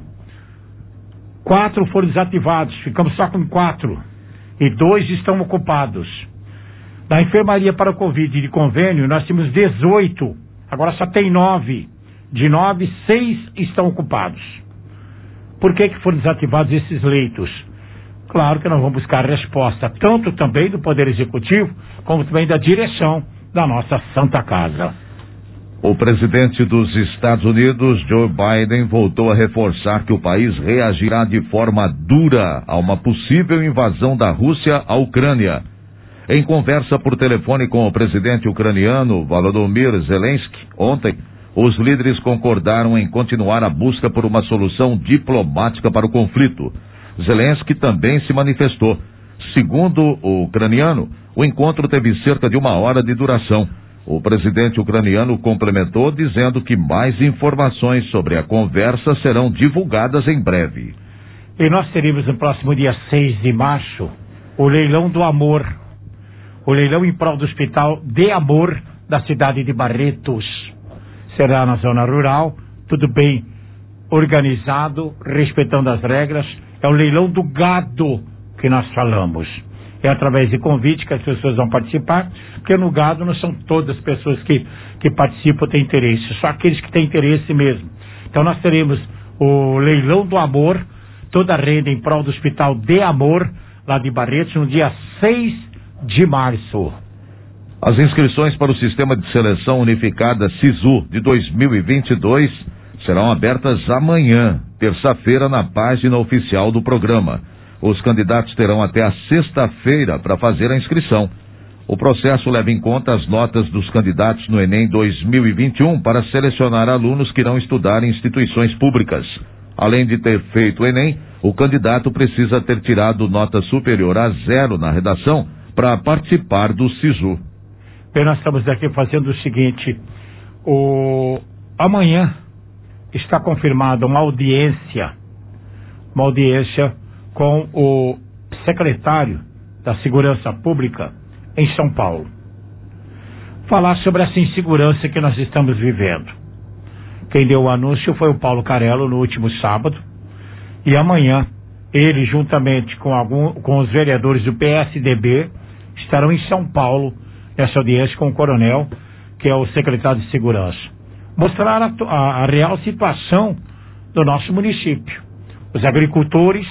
[SPEAKER 3] Quatro foram desativados, ficamos só com quatro. E dois estão ocupados. Na enfermaria para o Covid de convênio, nós temos dezoito, agora só tem nove. De nove, seis estão ocupados. Por que que foram desativados esses leitos? Claro que nós vamos buscar resposta, tanto também do Poder Executivo, como também da direção da nossa Santa Casa.
[SPEAKER 2] O presidente dos Estados Unidos, Joe Biden, voltou a reforçar que o país reagirá de forma dura a uma possível invasão da Rússia à Ucrânia. Em conversa por telefone com o presidente ucraniano, Volodymyr Zelensky, ontem, os líderes concordaram em continuar a busca por uma solução diplomática para o conflito. Zelensky também se manifestou. Segundo o ucraniano, o encontro teve cerca de uma hora de duração. O presidente ucraniano complementou dizendo que mais informações sobre a conversa serão divulgadas em breve.
[SPEAKER 3] E nós teremos no próximo dia seis de março o leilão do amor. O leilão em prol do Hospital de Amor da cidade de Barretos. Será na zona rural, tudo bem organizado, respeitando as regras. É o leilão do gado que nós falamos. É através de convite que as pessoas vão participar, porque no gado não são todas as pessoas que, que participam têm interesse, só aqueles que têm interesse mesmo. Então nós teremos o leilão do amor, toda a renda em prol do Hospital de Amor, lá de Barretos, no dia seis de março.
[SPEAKER 2] As inscrições para o Sistema de Seleção Unificada SISU de dois mil e vinte e dois serão abertas amanhã, terça-feira, na página oficial do programa. Os candidatos terão até a sexta-feira para fazer a inscrição. O processo leva em conta as notas dos candidatos no Enem dois mil e vinte e um para selecionar alunos que irão estudar em instituições públicas. Além de ter feito o Enem, o candidato precisa ter tirado nota superior a zero na redação para participar do SISU.
[SPEAKER 3] Bem, nós estamos aqui fazendo o seguinte, o... amanhã está confirmada uma audiência, uma audiência com o secretário da Segurança Pública em São Paulo. Falar sobre essa insegurança que nós estamos vivendo. Quem deu o anúncio foi o Paulo Carello no último sábado, e amanhã ele, juntamente com, algum, com os vereadores do P S D B, estarão em São Paulo nessa audiência com o coronel, que é o secretário de Segurança. Mostrar a, a, a real situação do nosso município. Os agricultores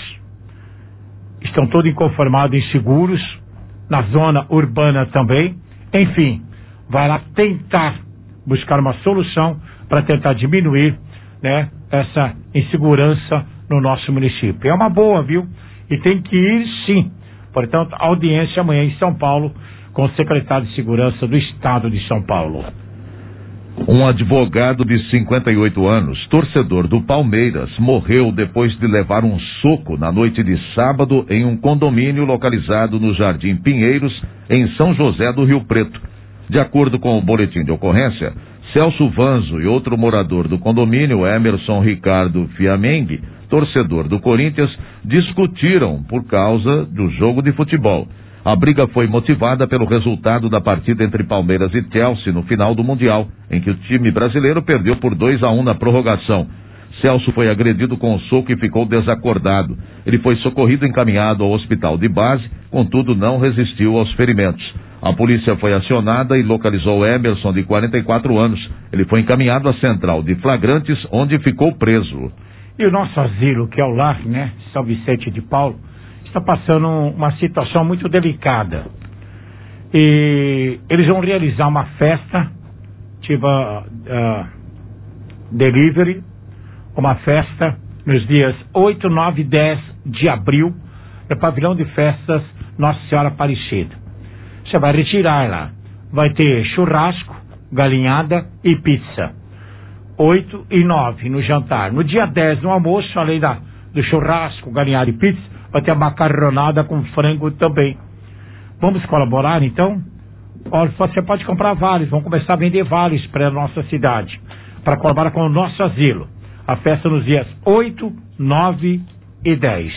[SPEAKER 3] estão todos inconformados, inseguros, na zona urbana também. Enfim, vai lá tentar buscar uma solução para tentar diminuir, né, essa insegurança no nosso município. É uma boa, viu? E tem que ir sim. Portanto, audiência amanhã em São Paulo com o secretário de Segurança do Estado de São Paulo.
[SPEAKER 2] Um advogado de cinquenta e oito anos, torcedor do Palmeiras, morreu depois de levar um soco na noite de sábado em um condomínio localizado no Jardim Pinheiros, em São José do Rio Preto. De acordo com o boletim de ocorrência, Celso Vanzo e outro morador do condomínio, Emerson Ricardo Fiamengue, torcedor do Corinthians, discutiram por causa do jogo de futebol. A briga foi motivada pelo resultado da partida entre Palmeiras e Chelsea no final do Mundial, em que o time brasileiro perdeu por dois a um na prorrogação. Celso foi agredido com um soco e ficou desacordado. Ele foi socorrido e encaminhado ao hospital de base, contudo não resistiu aos ferimentos. A polícia foi acionada e localizou Emerson, de quarenta e quatro anos. Ele foi encaminhado à central de flagrantes, onde ficou preso.
[SPEAKER 3] E o nosso asilo, que é o lar, né, São Vicente de Paulo, está passando uma situação muito delicada. E eles vão realizar uma festa, tipo uh, uh, delivery, uma festa nos dias oito, nove e dez de abril, no pavilhão de festas Nossa Senhora Aparecida. Você vai retirar lá. Vai ter churrasco, galinhada e pizza. oito e nove no jantar. No dia dez, no almoço, além da, do churrasco, galinhada e pizza, vai ter a macarronada com frango também. Vamos colaborar, então? Olha, você pode comprar vales. Vamos começar a vender vales para a nossa cidade, para colaborar com o nosso asilo. A festa nos dias oito, nove e dez.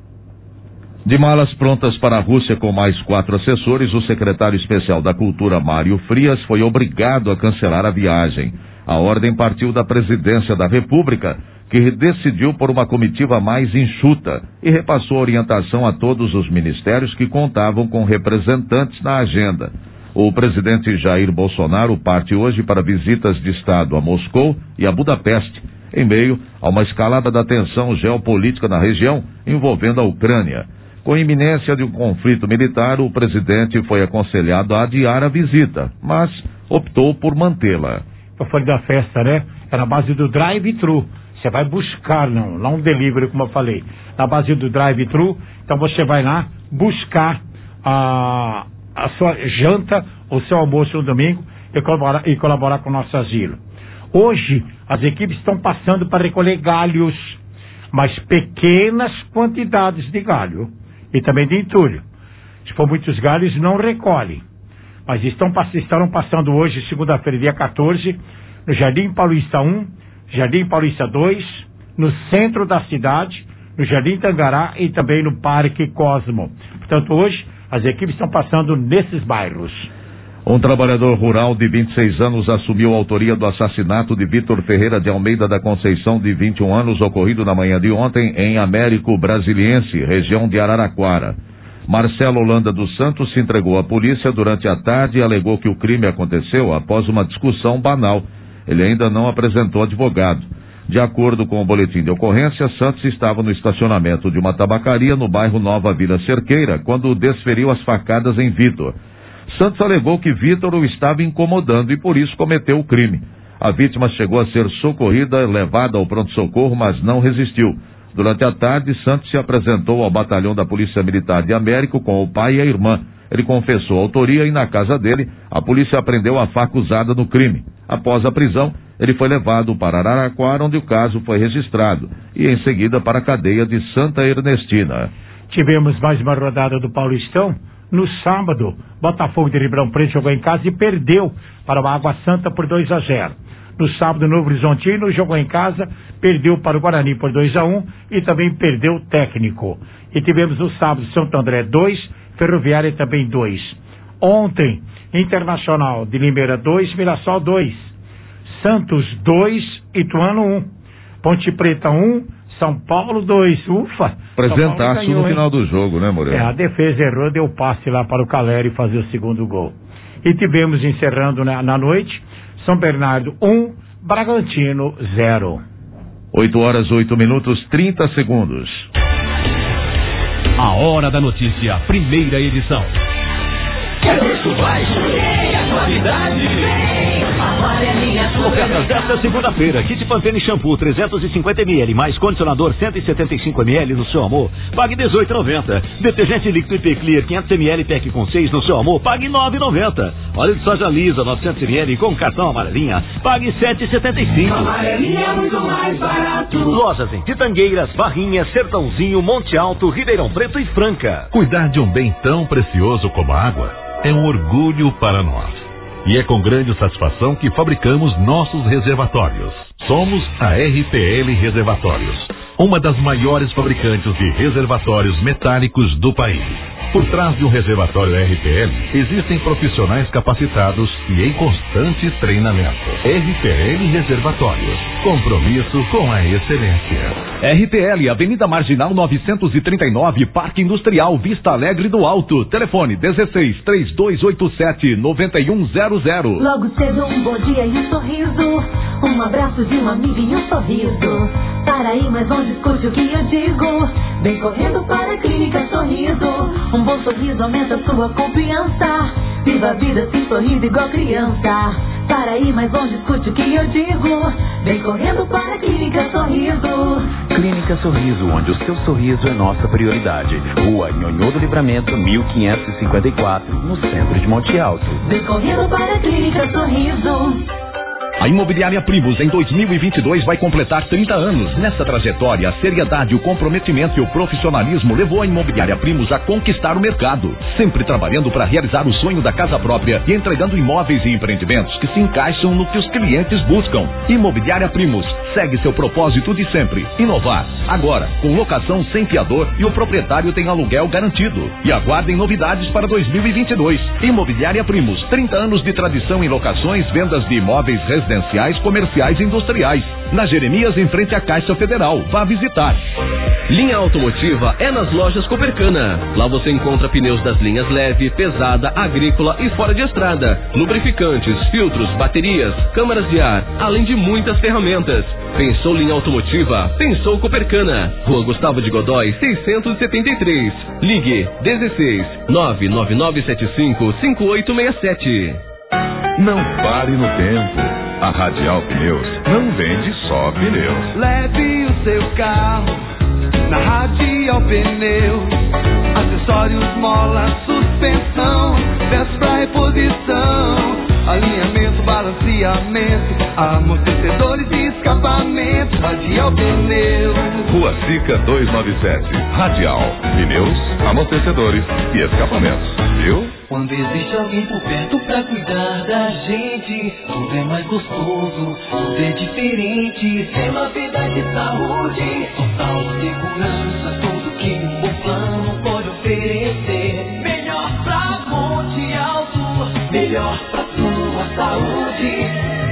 [SPEAKER 2] De malas prontas para a Rússia com mais quatro assessores, o secretário especial da Cultura, Mário Frias, foi obrigado a cancelar a viagem. A ordem partiu da Presidência da República, que decidiu por uma comitiva mais enxuta e repassou orientação a todos os ministérios que contavam com representantes na agenda. O presidente Jair Bolsonaro parte hoje para visitas de Estado a Moscou e a Budapeste, em meio a uma escalada da tensão geopolítica na região envolvendo a Ucrânia. Com a iminência de um conflito militar, o presidente foi aconselhado a adiar a visita, mas optou por mantê-la.
[SPEAKER 3] Eu falei da festa, né? É na base do drive-thru. Você vai buscar, não, não um delivery, como eu falei. Na base do drive-thru, então você vai lá buscar a, a sua janta, o seu almoço no domingo e colaborar, e colaborar com o nosso asilo. Hoje, as equipes estão passando para recolher galhos, mas pequenas quantidades de galho e também de entulho. Se for muitos galhos, não recolhem. Mas estão, estarão passando hoje, segunda-feira, dia quatorze, no Jardim Paulista um, Jardim Paulista dois, no centro da cidade, no Jardim Tangará e também no Parque Cosmo. Portanto, hoje, as equipes estão passando nesses bairros.
[SPEAKER 2] Um trabalhador rural de vinte e seis anos assumiu a autoria do assassinato de Vitor Ferreira de Almeida da Conceição, de vinte e um anos, ocorrido na manhã de ontem em Américo Brasiliense, região de Araraquara. Marcelo Holanda dos Santos se entregou à polícia durante a tarde e alegou que o crime aconteceu após uma discussão banal. Ele ainda não apresentou advogado. De acordo com o boletim de ocorrência, Santos estava no estacionamento de uma tabacaria no bairro Nova Vila Cerqueira, quando desferiu as facadas em Vitor. Santos alegou que Vitor o estava incomodando e por isso cometeu o crime. A vítima chegou a ser socorrida, levada ao pronto-socorro, mas não resistiu. Durante a tarde, Santos se apresentou ao batalhão da Polícia Militar de Américo com o pai e a irmã. Ele confessou a autoria e na casa dele, a polícia apreendeu a faca usada no crime. Após a prisão, ele foi levado para Araraquara, onde o caso foi registrado, e em seguida para a cadeia de Santa Ernestina.
[SPEAKER 3] Tivemos mais uma rodada do Paulistão. No sábado, Botafogo de Ribeirão Preto jogou em casa e perdeu para o Água Santa por dois a zero. No sábado, Novo Horizontino jogou em casa, perdeu para o Guarani por dois a um e também perdeu o técnico. E tivemos no sábado Santo André dois, Ferroviária também dois. Ontem, Internacional de Limeira dois, Mirassol dois. Santos dois, Ituano um. Ponte Preta um, São Paulo dois. Ufa!
[SPEAKER 2] Presentaço no final do jogo, né, Moreira?
[SPEAKER 3] É, a defesa errou, deu passe lá para o Caleri fazer o segundo gol. E tivemos, encerrando na, na noite, São Bernardo um, Bragantino zero.
[SPEAKER 2] oito horas, oito minutos, trinta segundos.
[SPEAKER 17] A Hora da Notícia, primeira edição.
[SPEAKER 4] É preço baixo, é a qualidade.
[SPEAKER 15] Ofertas desta segunda-feira: kit Pantene shampoo trezentos e cinquenta mililitros mais condicionador cento e setenta e cinco mililitros no seu amor, pague dezoito reais e noventa centavos. Detergente líquido I P Clear quinhentos mililitros pack com seis no seu amor, pague nove reais e noventa centavos. Óleo de soja lisa novecentos mililitros com cartão amarelinha, pague sete reais e setenta e cinco centavos.
[SPEAKER 4] Amarelinha é muito mais barato.
[SPEAKER 15] Lojas em Pitangueiras, Barrinha, Sertãozinho, Monte Alto, Ribeirão Preto e Franca.
[SPEAKER 1] Cuidar de um bem tão precioso como a água é um orgulho para nós. E é com grande satisfação que fabricamos nossos reservatórios. Somos a R P L Reservatórios, uma das maiores fabricantes de reservatórios metálicos do país. Por trás de um reservatório R P L, existem profissionais capacitados e em constante treinamento. R P L Reservatórios, compromisso com a excelência.
[SPEAKER 13] R P L, Avenida Marginal novecentos e trinta e nove, Parque Industrial, Vista Alegre do Alto. Telefone dezesseis, três dois oito sete, nove um zero zero.
[SPEAKER 7] Logo cedo um bom dia e um sorriso, um abraço de um amigo e um sorriso. Para ir mais longe, escute o que eu digo. Vem correndo para a Clínica Sorriso. Um bom sorriso aumenta sua confiança. Viva a vida assim sorrindo igual criança. Para ir mais longe, escute o que eu digo. Vem correndo para a Clínica Sorriso.
[SPEAKER 8] Clínica Sorriso, onde o seu sorriso é nossa prioridade. Rua Nhonhô do Livramento, mil quinhentos e cinquenta e quatro, no centro de Monte Alto.
[SPEAKER 7] Vem correndo para a Clínica Sorriso.
[SPEAKER 13] A Imobiliária Primos em dois mil e vinte e dois vai completar trinta anos. Nessa trajetória, a seriedade, o comprometimento e o profissionalismo levou a Imobiliária Primos a conquistar o mercado, sempre trabalhando para realizar o sonho da casa própria e entregando imóveis e empreendimentos que se encaixam no que os clientes buscam. Imobiliária Primos segue seu propósito de sempre, inovar. Agora, com locação sem fiador e o proprietário tem aluguel garantido. E aguardem novidades para dois mil e vinte e dois. Imobiliária Primos, trinta anos de tradição em locações, vendas de imóveis residenciais, comerciais e industriais. Na Jeremias, em frente à Caixa Federal. Vá visitar.
[SPEAKER 18] Linha automotiva é nas lojas Copercana. Lá você encontra pneus das linhas leve, pesada, agrícola e fora de estrada, lubrificantes, filtros, baterias, câmaras de ar, além de muitas ferramentas. Pensou linha automotiva? Pensou Copercana. Rua Gustavo de Godói, seiscentos e setenta e três. Ligue dezesseis, nove nove nove sete cinco, cinco oito seis sete.
[SPEAKER 14] Não pare no tempo. A Radial Pneus não vende só pneus.
[SPEAKER 4] Leve o seu carro na Radial Pneus. Acessórios, mola, suspensão, peças pra reposição, alinhamento, balanceamento, amortecedores e escapamento. Radial Pneus.
[SPEAKER 14] Rua Sica duzentos e noventa e sete. Radial Pneus, amortecedores e escapamentos. Viu?
[SPEAKER 4] Quando existe alguém por perto pra cuidar da gente, tudo é mais gostoso, tudo é diferente. Tem uma vida de saúde, total segurança, tudo que um bom plano pode oferecer. Melhor pra Monte Alto, melhor pra sua saúde.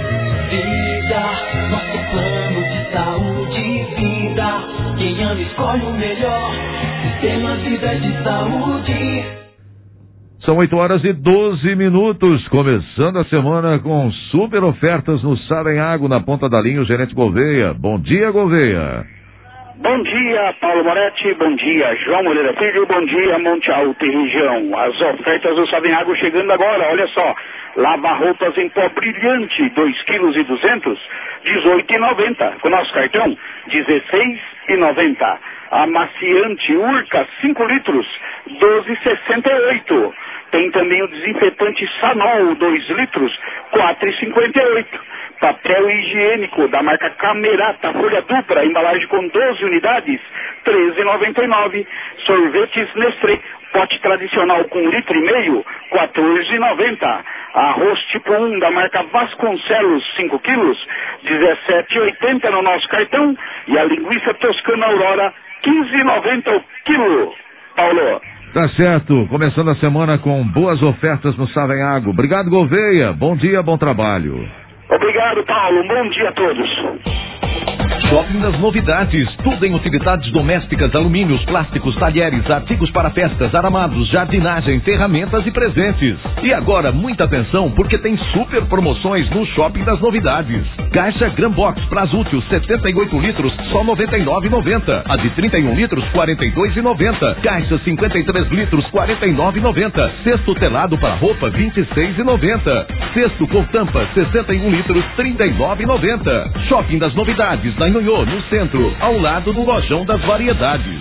[SPEAKER 4] Vida, nosso plano de saúde e vida. Quem ama escolhe o melhor, Sistema Vida de Saúde.
[SPEAKER 2] São oito horas e doze minutos, começando a semana com super ofertas no Savenhago, na ponta da linha, o gerente Gouveia. Bom dia, Gouveia.
[SPEAKER 21] Bom dia, Paulo Moretti, bom dia, João Moreira Filho, bom dia, Monte Alto e região. As ofertas do Savenhago chegando agora, olha só. Lava-roupas em pó brilhante, dois quilos e duzentos, dezoito reais e noventa centavos. Com nosso cartão, dezesseis reais e noventa centavos. Amaciante Urca, cinco litros, doze reais e sessenta e oito centavos. Tem também o desinfetante Sanol, dois litros, quatro reais e cinquenta e oito centavos. Papel higiênico da marca Camerata, folha dupla, embalagem com doze unidades, treze reais e noventa e nove centavos. Sorvetes Nestlé, pote tradicional com um litro e meio, quatorze reais e noventa centavos. Arroz tipo um da marca Vasconcelos, cinco quilos, dezessete reais e oitenta centavos no nosso cartão. E a linguiça toscana Aurora, quinze reais e noventa centavos o quilo. Paulo.
[SPEAKER 2] Tá certo, começando a semana com boas ofertas no Savenhago. Obrigado, Gouveia. Bom dia, bom trabalho.
[SPEAKER 21] Obrigado, Paulo. Um bom dia a todos.
[SPEAKER 13] Shopping das Novidades, tudo em utilidades domésticas, alumínios, plásticos, talheres, artigos para festas, aramados, jardinagem, ferramentas e presentes. E agora, muita atenção, porque tem super promoções no Shopping das Novidades. Caixa Gran Box Brasútil, setenta e oito litros, só noventa e nove reais e noventa centavos. A de trinta e um litros, quarenta e dois reais e noventa centavos. Caixa cinquenta e três litros, quarenta e nove reais e noventa centavos. Cesto telado para roupa, vinte e seis reais e noventa centavos. Cesto com tampa, sessenta e um litros, trinta e nove reais e noventa centavos. Shopping das Novidades, na Nhonhô, no centro, ao lado do Lojão das Variedades.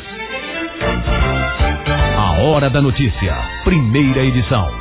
[SPEAKER 17] A Hora da Notícia, primeira edição.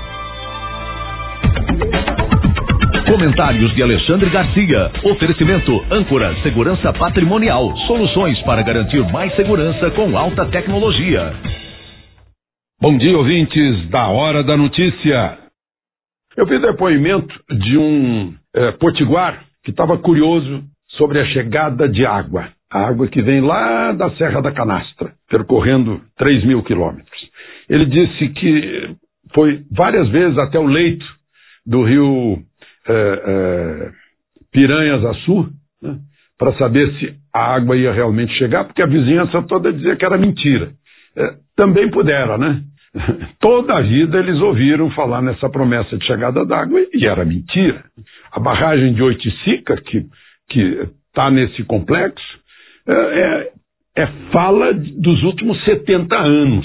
[SPEAKER 13] Comentários de Alexandre Garcia. Oferecimento Âncora Segurança Patrimonial. Soluções para garantir mais segurança com alta tecnologia.
[SPEAKER 22] Bom dia, ouvintes da Hora da Notícia. Eu vi depoimento de um é, potiguar que estava curioso sobre a chegada de água. A água que vem lá da Serra da Canastra, percorrendo três mil quilômetros. Ele disse que foi várias vezes até o leito do rio é, é, Piranhas-Açu, né, para saber se a água ia realmente chegar, porque a vizinhança toda dizia que era mentira. É, também pudera, né? Toda a vida eles ouviram falar nessa promessa de chegada d'água e era mentira. A barragem de Oiticica, que que está nesse complexo, é, é fala dos últimos setenta anos.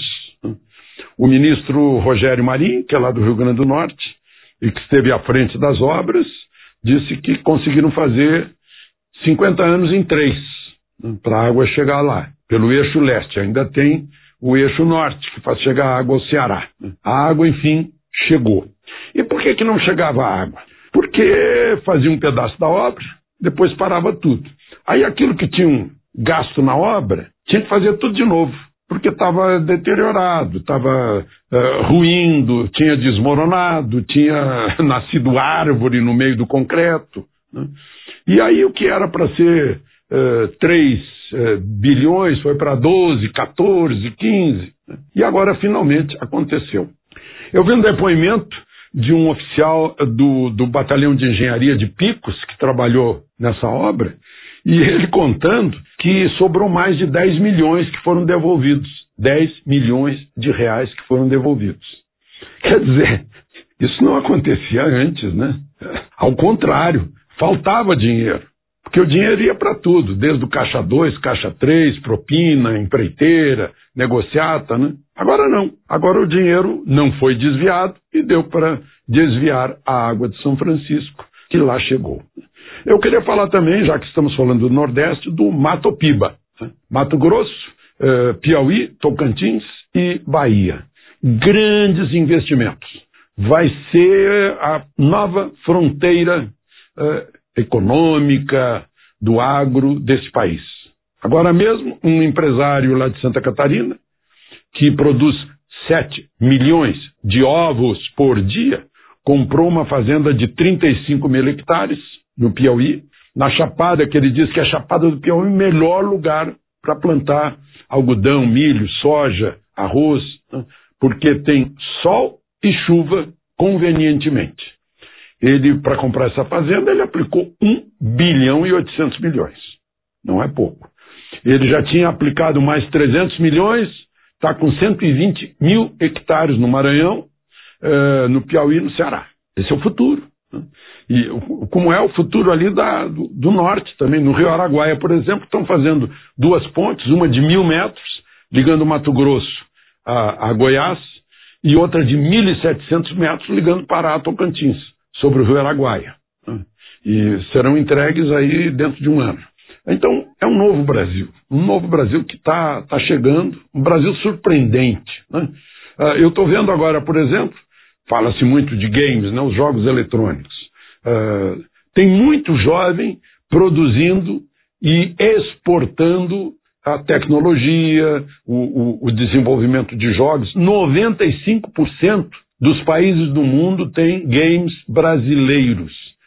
[SPEAKER 22] O ministro Rogério Marinho, que é lá do Rio Grande do Norte, e que esteve à frente das obras, disse que conseguiram fazer cinquenta anos em três, né, para a água chegar lá, pelo eixo leste. Ainda tem o eixo norte, que faz chegar a água ao Ceará. A água, enfim, chegou. E por que que não chegava a água? Porque fazia um pedaço da obra, depois parava tudo. Aí aquilo que tinham gasto na obra, tinha que fazer tudo de novo, porque estava deteriorado, estava uh, ruindo, tinha desmoronado, tinha nascido árvore no meio do concreto, né? E aí o que era para ser uh, três uh, bilhões foi para doze, quatorze, quinze, né? E agora finalmente aconteceu. Eu vi um depoimento de um oficial do, do Batalhão de Engenharia de Picos, que trabalhou nessa obra, e ele contando que sobrou mais de dez milhões que foram devolvidos. dez milhões de reais que foram devolvidos. Quer dizer, isso não acontecia antes, né? Ao contrário, faltava dinheiro. Porque o dinheiro ia para tudo, desde o caixa dois, caixa três, propina, empreiteira, negociata, né? Agora não. Agora o dinheiro não foi desviado e deu para desviar a água de São Francisco, que lá chegou. Eu queria falar também, já que estamos falando do Nordeste, do Mato Piba. Né? Mato Grosso, eh, Piauí, Tocantins e Bahia. Grandes investimentos. Vai ser a nova fronteira eh, econômica do agro desse país. Agora mesmo, um empresário lá de Santa Catarina, que produz sete milhões de ovos por dia, comprou uma fazenda de trinta e cinco mil hectares no Piauí, na Chapada, que ele diz que a Chapada do Piauí é o melhor lugar para plantar algodão, milho, soja, arroz, né? Porque tem sol e chuva convenientemente. Ele, para comprar essa fazenda, ele aplicou um bilhão e oitocentos milhões. Não é pouco. Ele já tinha aplicado mais trezentos milhões, está com cento e vinte mil hectares no Maranhão, uh, no Piauí e no Ceará. Esse é o futuro. Né? E como é o futuro ali da, do, do norte também. No Rio Araguaia, por exemplo, estão fazendo duas pontes, uma de mil metros, ligando Mato Grosso a, a Goiás, e outra de mil e setecentos metros, ligando Pará a Tocantins, sobre o Rio Araguaia. Né? E serão entregues aí dentro de um ano. Então, é um novo Brasil, um novo Brasil que está tá chegando, um Brasil surpreendente. Né? Uh, eu estou vendo agora, por exemplo, fala-se muito de games, né, os jogos eletrônicos. Uh, tem muito jovem produzindo e exportando a tecnologia, o, o, o desenvolvimento de jogos. noventa e cinco por cento dos países do mundo têm games brasileiros.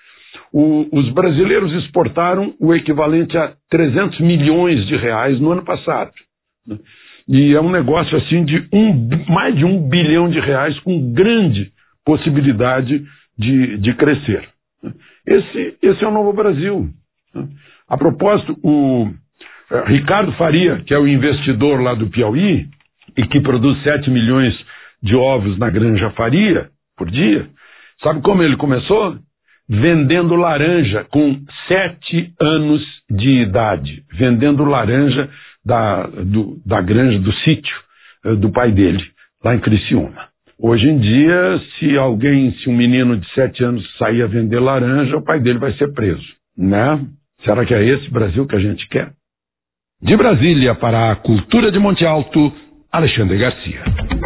[SPEAKER 22] O, os brasileiros exportaram o equivalente a trezentos milhões de reais no ano passado. Né? E é um negócio assim de um, mais de um bilhão de reais, com grande possibilidade de, de crescer. Esse, esse é o novo Brasil. Né? A propósito, o eh, Ricardo Faria, que é o investidor lá do Piauí, e que produz sete milhões de ovos na Granja Faria por dia, sabe como ele começou? Vendendo laranja com sete anos de idade, vendendo laranja da, do, da granja, do sítio uh, do pai dele, lá em Criciúma. Hoje em dia, se alguém, se um menino de sete anos sair a vender laranja, o pai dele vai ser preso, né? Será que é esse Brasil que a gente quer?
[SPEAKER 13] De Brasília para a Cultura de Monte Alto, Alexandre Garcia.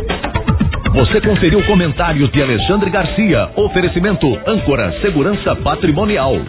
[SPEAKER 17] Você conferiu comentários de Alexandre Garcia. Oferecimento Âncora Segurança Patrimonial.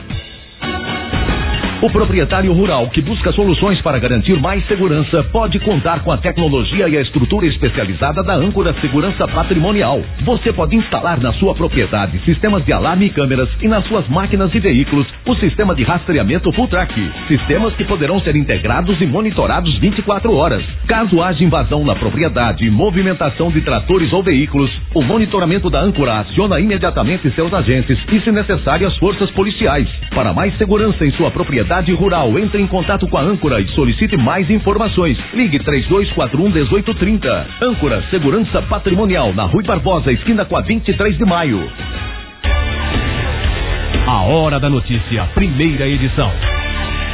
[SPEAKER 17] O proprietário rural que busca soluções para garantir mais segurança pode contar com a tecnologia e a estrutura especializada da Âncora Segurança Patrimonial. Você pode instalar na sua propriedade sistemas de alarme e câmeras e nas suas máquinas e veículos o sistema de rastreamento Full Track. Sistemas que poderão ser integrados e monitorados vinte e quatro horas. Caso haja invasão na propriedade e movimentação de tratores ou veículos, o monitoramento da Âncora aciona imediatamente seus agentes e, se necessário, as forças policiais. Para mais segurança em sua propriedade rural, entre em contato com a Âncora e solicite mais informações. Ligue três dois quatro um, um oito três zero. Âncora Segurança Patrimonial, na Rui Barbosa, esquina com a vinte e três de maio. A Hora da Notícia, primeira edição.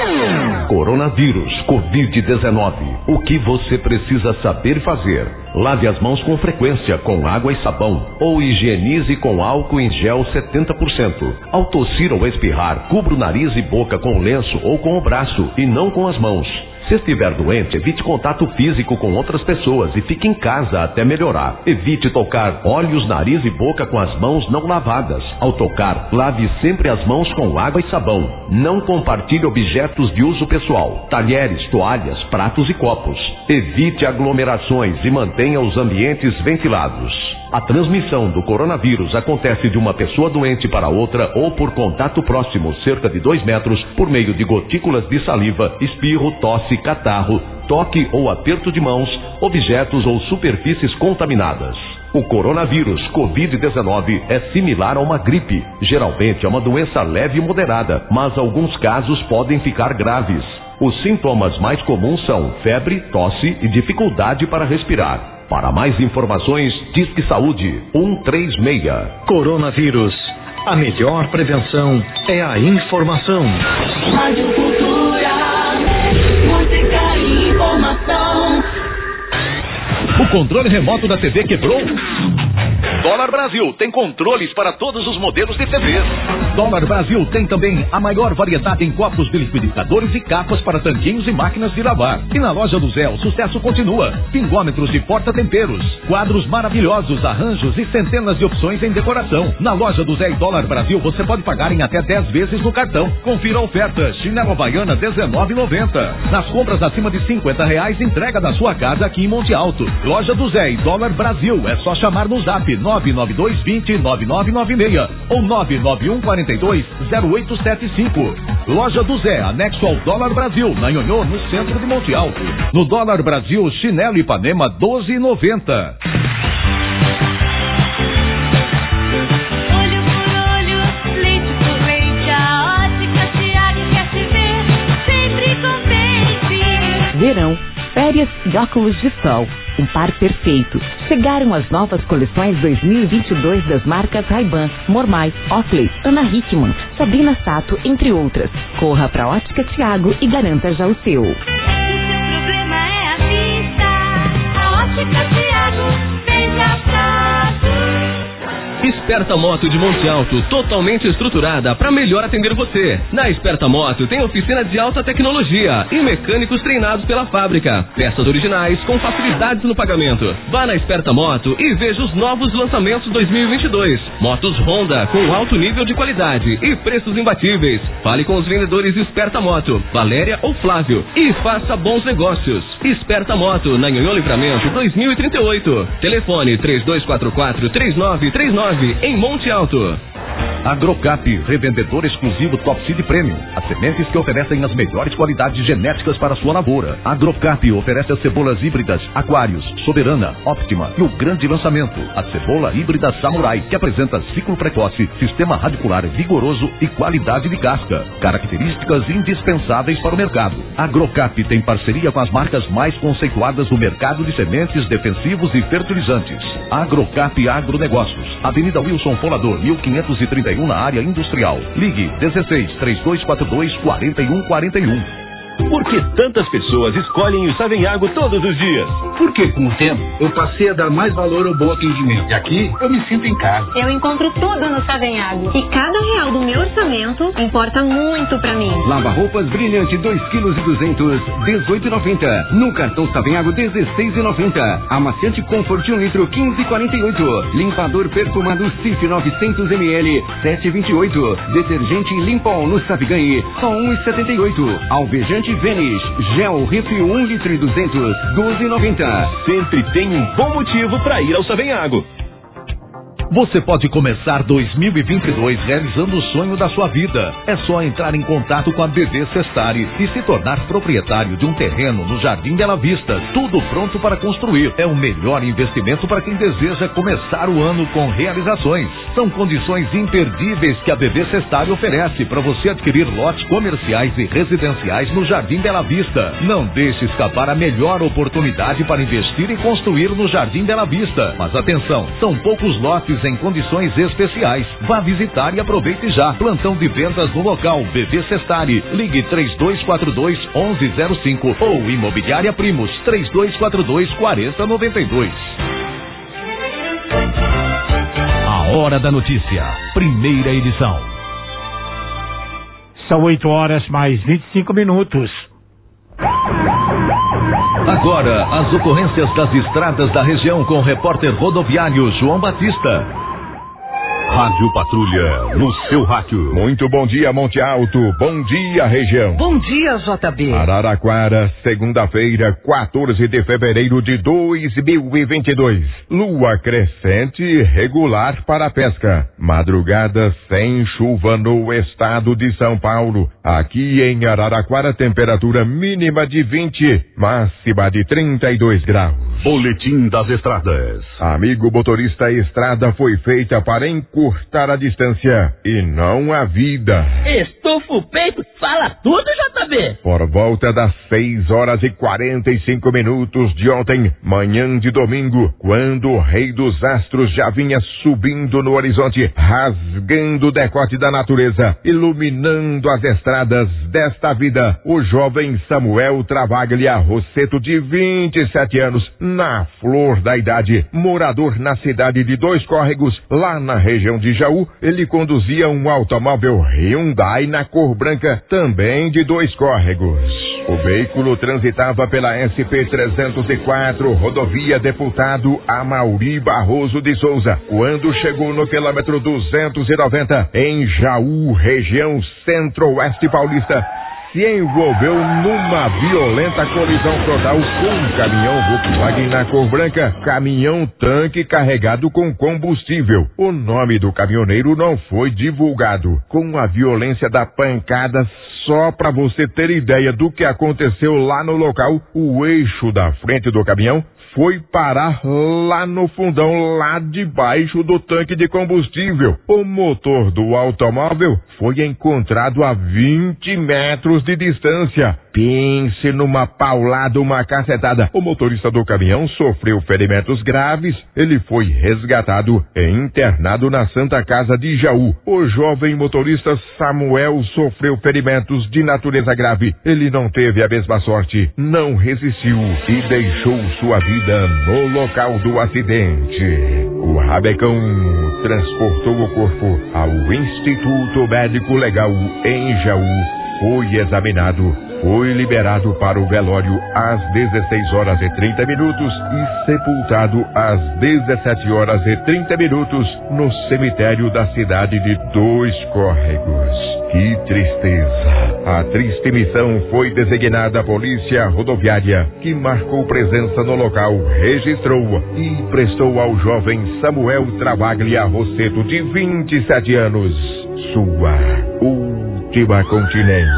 [SPEAKER 17] Coronavírus, covid dezenove. O que você precisa saber fazer? Lave as mãos com frequência com água e sabão ou higienize com álcool em gel setenta por cento. Ao tossir ou espirrar, cubra o nariz e boca com lenço ou com o braço e não com as mãos. Se estiver doente, evite contato físico com outras pessoas e fique em casa até melhorar. Evite tocar olhos, nariz e boca com as mãos não lavadas. Ao tocar, lave sempre as mãos com água e sabão. Não compartilhe objetos de uso pessoal, talheres, toalhas, pratos e copos. Evite aglomerações e mantenha os ambientes ventilados. A transmissão do coronavírus acontece de uma pessoa doente para outra ou por contato próximo, cerca de dois metros, por meio de gotículas de saliva, espirro, tosse, catarro, toque ou aperto de mãos, objetos ou superfícies contaminadas. O coronavírus covid dezenove é similar a uma gripe. Geralmente é uma doença leve e moderada, mas alguns casos podem ficar graves. Os sintomas mais comuns são febre, tosse e dificuldade para respirar. Para mais informações, Disque Saúde um três seis.
[SPEAKER 5] Coronavírus. A melhor prevenção é a informação.
[SPEAKER 4] Rádio Cultura, música e informação.
[SPEAKER 13] O controle remoto da T V quebrou? Dólar Brasil tem controles para todos os modelos de T Vs. Dólar Brasil tem também a maior variedade em copos de liquidificadores e capas para tanquinhos e máquinas de lavar. E na loja do Zé, o sucesso continua. Pingômetros de porta-temperos, quadros maravilhosos, arranjos e centenas de opções em decoração. Na loja do Zé e Dólar Brasil, você pode pagar em até dez vezes no cartão. Confira a oferta. Chinelo Havaiana dezenove reais e noventa centavos. Nas compras acima de cinquenta reais, entrega da sua casa aqui em Monte Alto. Loja do Zé e Dólar Brasil. É só chamar no zap nove nove dois dois zero nove nove nove seis ou nove nove um quatro dois zero oito sete cinco. Loja do Zé, anexo ao Dólar Brasil, na Nhonhô, no centro de Monte Alto. No Dólar Brasil, chinelo Ipanema doze reais e noventa centavos.
[SPEAKER 4] Olho por olho, leite por leite, a ótica Thiago quer te ver sempre contente.
[SPEAKER 16] Verão, férias e óculos de sol. Um par perfeito. Chegaram as novas coleções dois mil e vinte e dois das marcas Ray-Ban, Mormai, Oakley, Ana Hickman, Sabrina Sato, entre outras. Corra pra Ótica Thiago e garanta já o seu.
[SPEAKER 4] O seu problema é a vista. A Ótica Thiago vem já pra tu.
[SPEAKER 18] Esperta Moto de Monte Alto, totalmente estruturada para melhor atender você. Na Esperta Moto tem oficina de alta tecnologia e mecânicos treinados pela fábrica. Peças originais com facilidades no pagamento. Vá na Esperta Moto e veja os novos lançamentos dois mil e vinte e dois. Motos Honda com alto nível de qualidade e preços imbatíveis. Fale com os vendedores Esperta Moto, Valéria ou Flávio, e faça bons negócios. Esperta Moto, na Nhonhô Livramento dois mil e trinta e oito. Telefone três dois quatro quatro, três nove três nove em Monte Alto.
[SPEAKER 13] Agrocap, revendedor exclusivo Top Seed Premium. As sementes que oferecem as melhores qualidades genéticas para sua lavoura. Agrocap oferece as cebolas híbridas Aquários, Soberana, Optima e o grande lançamento, a cebola híbrida Samurai, que apresenta ciclo precoce, sistema radicular vigoroso e qualidade de casca. Características indispensáveis para o mercado. Agrocap tem parceria com as marcas mais conceituadas do mercado de sementes, defensivos e fertilizantes. Agrocap Agronegócios, Avenida Wilson Polador, mil quinhentos e trinta e um, na área industrial. Ligue dezesseis, três dois quatro dois, quatro um quatro um.
[SPEAKER 9] Por que tantas pessoas escolhem o Savenhago todos os dias?
[SPEAKER 19] Porque com o tempo eu passei a dar mais valor ao bom atendimento. E aqui eu me sinto em casa.
[SPEAKER 20] Eu encontro tudo no Savenhago. E cada real do meu orçamento importa muito pra mim.
[SPEAKER 6] Lava-roupas Brilhante dois quilos e duzentos, dezoito reais e noventa centavos. No cartão Savenhago, dezesseis reais e noventa centavos. Amaciante Comfort um litro, quinze reais e quarenta e oito centavos. Limpador perfumado Cif novecentos mililitros, sete reais e vinte e oito centavos. Detergente Limpol no Saviganhe, só um real e setenta e oito centavos. Alvejante Vênis, gel refil um litro e duzentos, doze reais e noventa centavos.
[SPEAKER 9] Sempre tem um bom motivo para ir ao Savenhago.
[SPEAKER 13] Você pode começar dois mil e vinte e dois realizando o sonho da sua vida. É só entrar em contato com a B V Sestari e se tornar proprietário de um terreno no Jardim Bela Vista. Tudo pronto para construir. É o melhor investimento para quem deseja começar o ano com realizações. São condições imperdíveis que a B V Sestari oferece para você adquirir lotes comerciais e residenciais no Jardim Bela Vista. Não deixe escapar a melhor oportunidade para investir e construir no Jardim Bela Vista. Mas atenção, são poucos lotes
[SPEAKER 17] unidades em condições especiais. Vá visitar e aproveite já. Plantão de vendas no local B V Sestari. Ligue três dois quatro dois, onze zero cinco ou Imobiliária Primos três dois quatro dois, quatro zero nove dois.
[SPEAKER 13] A Hora da Notícia, primeira edição.
[SPEAKER 3] São oito horas mais vinte e cinco minutos.
[SPEAKER 17] Agora, as ocorrências das estradas da região com o repórter rodoviário João Batista.
[SPEAKER 1] Rádio Patrulha, no seu rádio.
[SPEAKER 10] Muito bom dia, Monte Alto. Bom dia, região.
[SPEAKER 12] Bom dia, J B.
[SPEAKER 10] Araraquara, segunda-feira, quatorze de fevereiro de dois mil e vinte e dois. Lua crescente regular para a pesca. Madrugada sem chuva no estado de São Paulo. Aqui em Araraquara, temperatura mínima de vinte, máxima de trinta e dois graus.
[SPEAKER 1] Boletim das estradas.
[SPEAKER 10] Amigo motorista, a estrada foi feita para encurtar a distância e não a vida.
[SPEAKER 12] Estufa o peito, fala tudo, J B.
[SPEAKER 10] Por volta das seis horas e quarenta e cinco minutos de ontem, manhã de domingo, quando o rei dos astros já vinha subindo no horizonte, rasgando o decote da natureza, iluminando as estradas desta vida, o jovem Samuel Travaglia Rosseto, de vinte e sete anos, na flor da idade, morador na cidade de Dois Córregos, lá na região de Jaú, ele conduzia um automóvel Hyundai na cor branca, também de Dois Córregos. O veículo transitava pela S P trezentos e quatro, rodovia Deputado Amauri Barroso de Souza, quando chegou no quilômetro duzentos e noventa, em Jaú, região centro-oeste paulista, se envolveu numa violenta colisão frontal com um caminhão Volkswagen na cor branca, caminhão tanque carregado com combustível. O nome do caminhoneiro não foi divulgado. Com a violência da pancada, só para você ter ideia do que aconteceu lá no local, o eixo da frente do caminhão foi parar lá no fundão, lá debaixo do tanque de combustível. O motor do automóvel foi encontrado a vinte metros de distância. Pense numa paulada, uma cacetada. O motorista do caminhão sofreu ferimentos graves. Ele foi resgatado e internado na Santa Casa de Jaú. O jovem motorista Samuel sofreu ferimentos de natureza grave. Ele não teve a mesma sorte, não resistiu e deixou sua vida no local do acidente. O rabecão transportou o corpo ao Instituto Médico Legal em Jaú. Foi examinado, foi liberado para o velório às dezesseis horas e trinta minutos e sepultado às dezessete horas e trinta minutos no cemitério da cidade de Dois Córregos. Que tristeza! A triste missão foi designada a Polícia Rodoviária, que marcou presença no local, registrou e prestou ao jovem Samuel Travaglia Rosseto, de vinte e sete anos, sua última continência.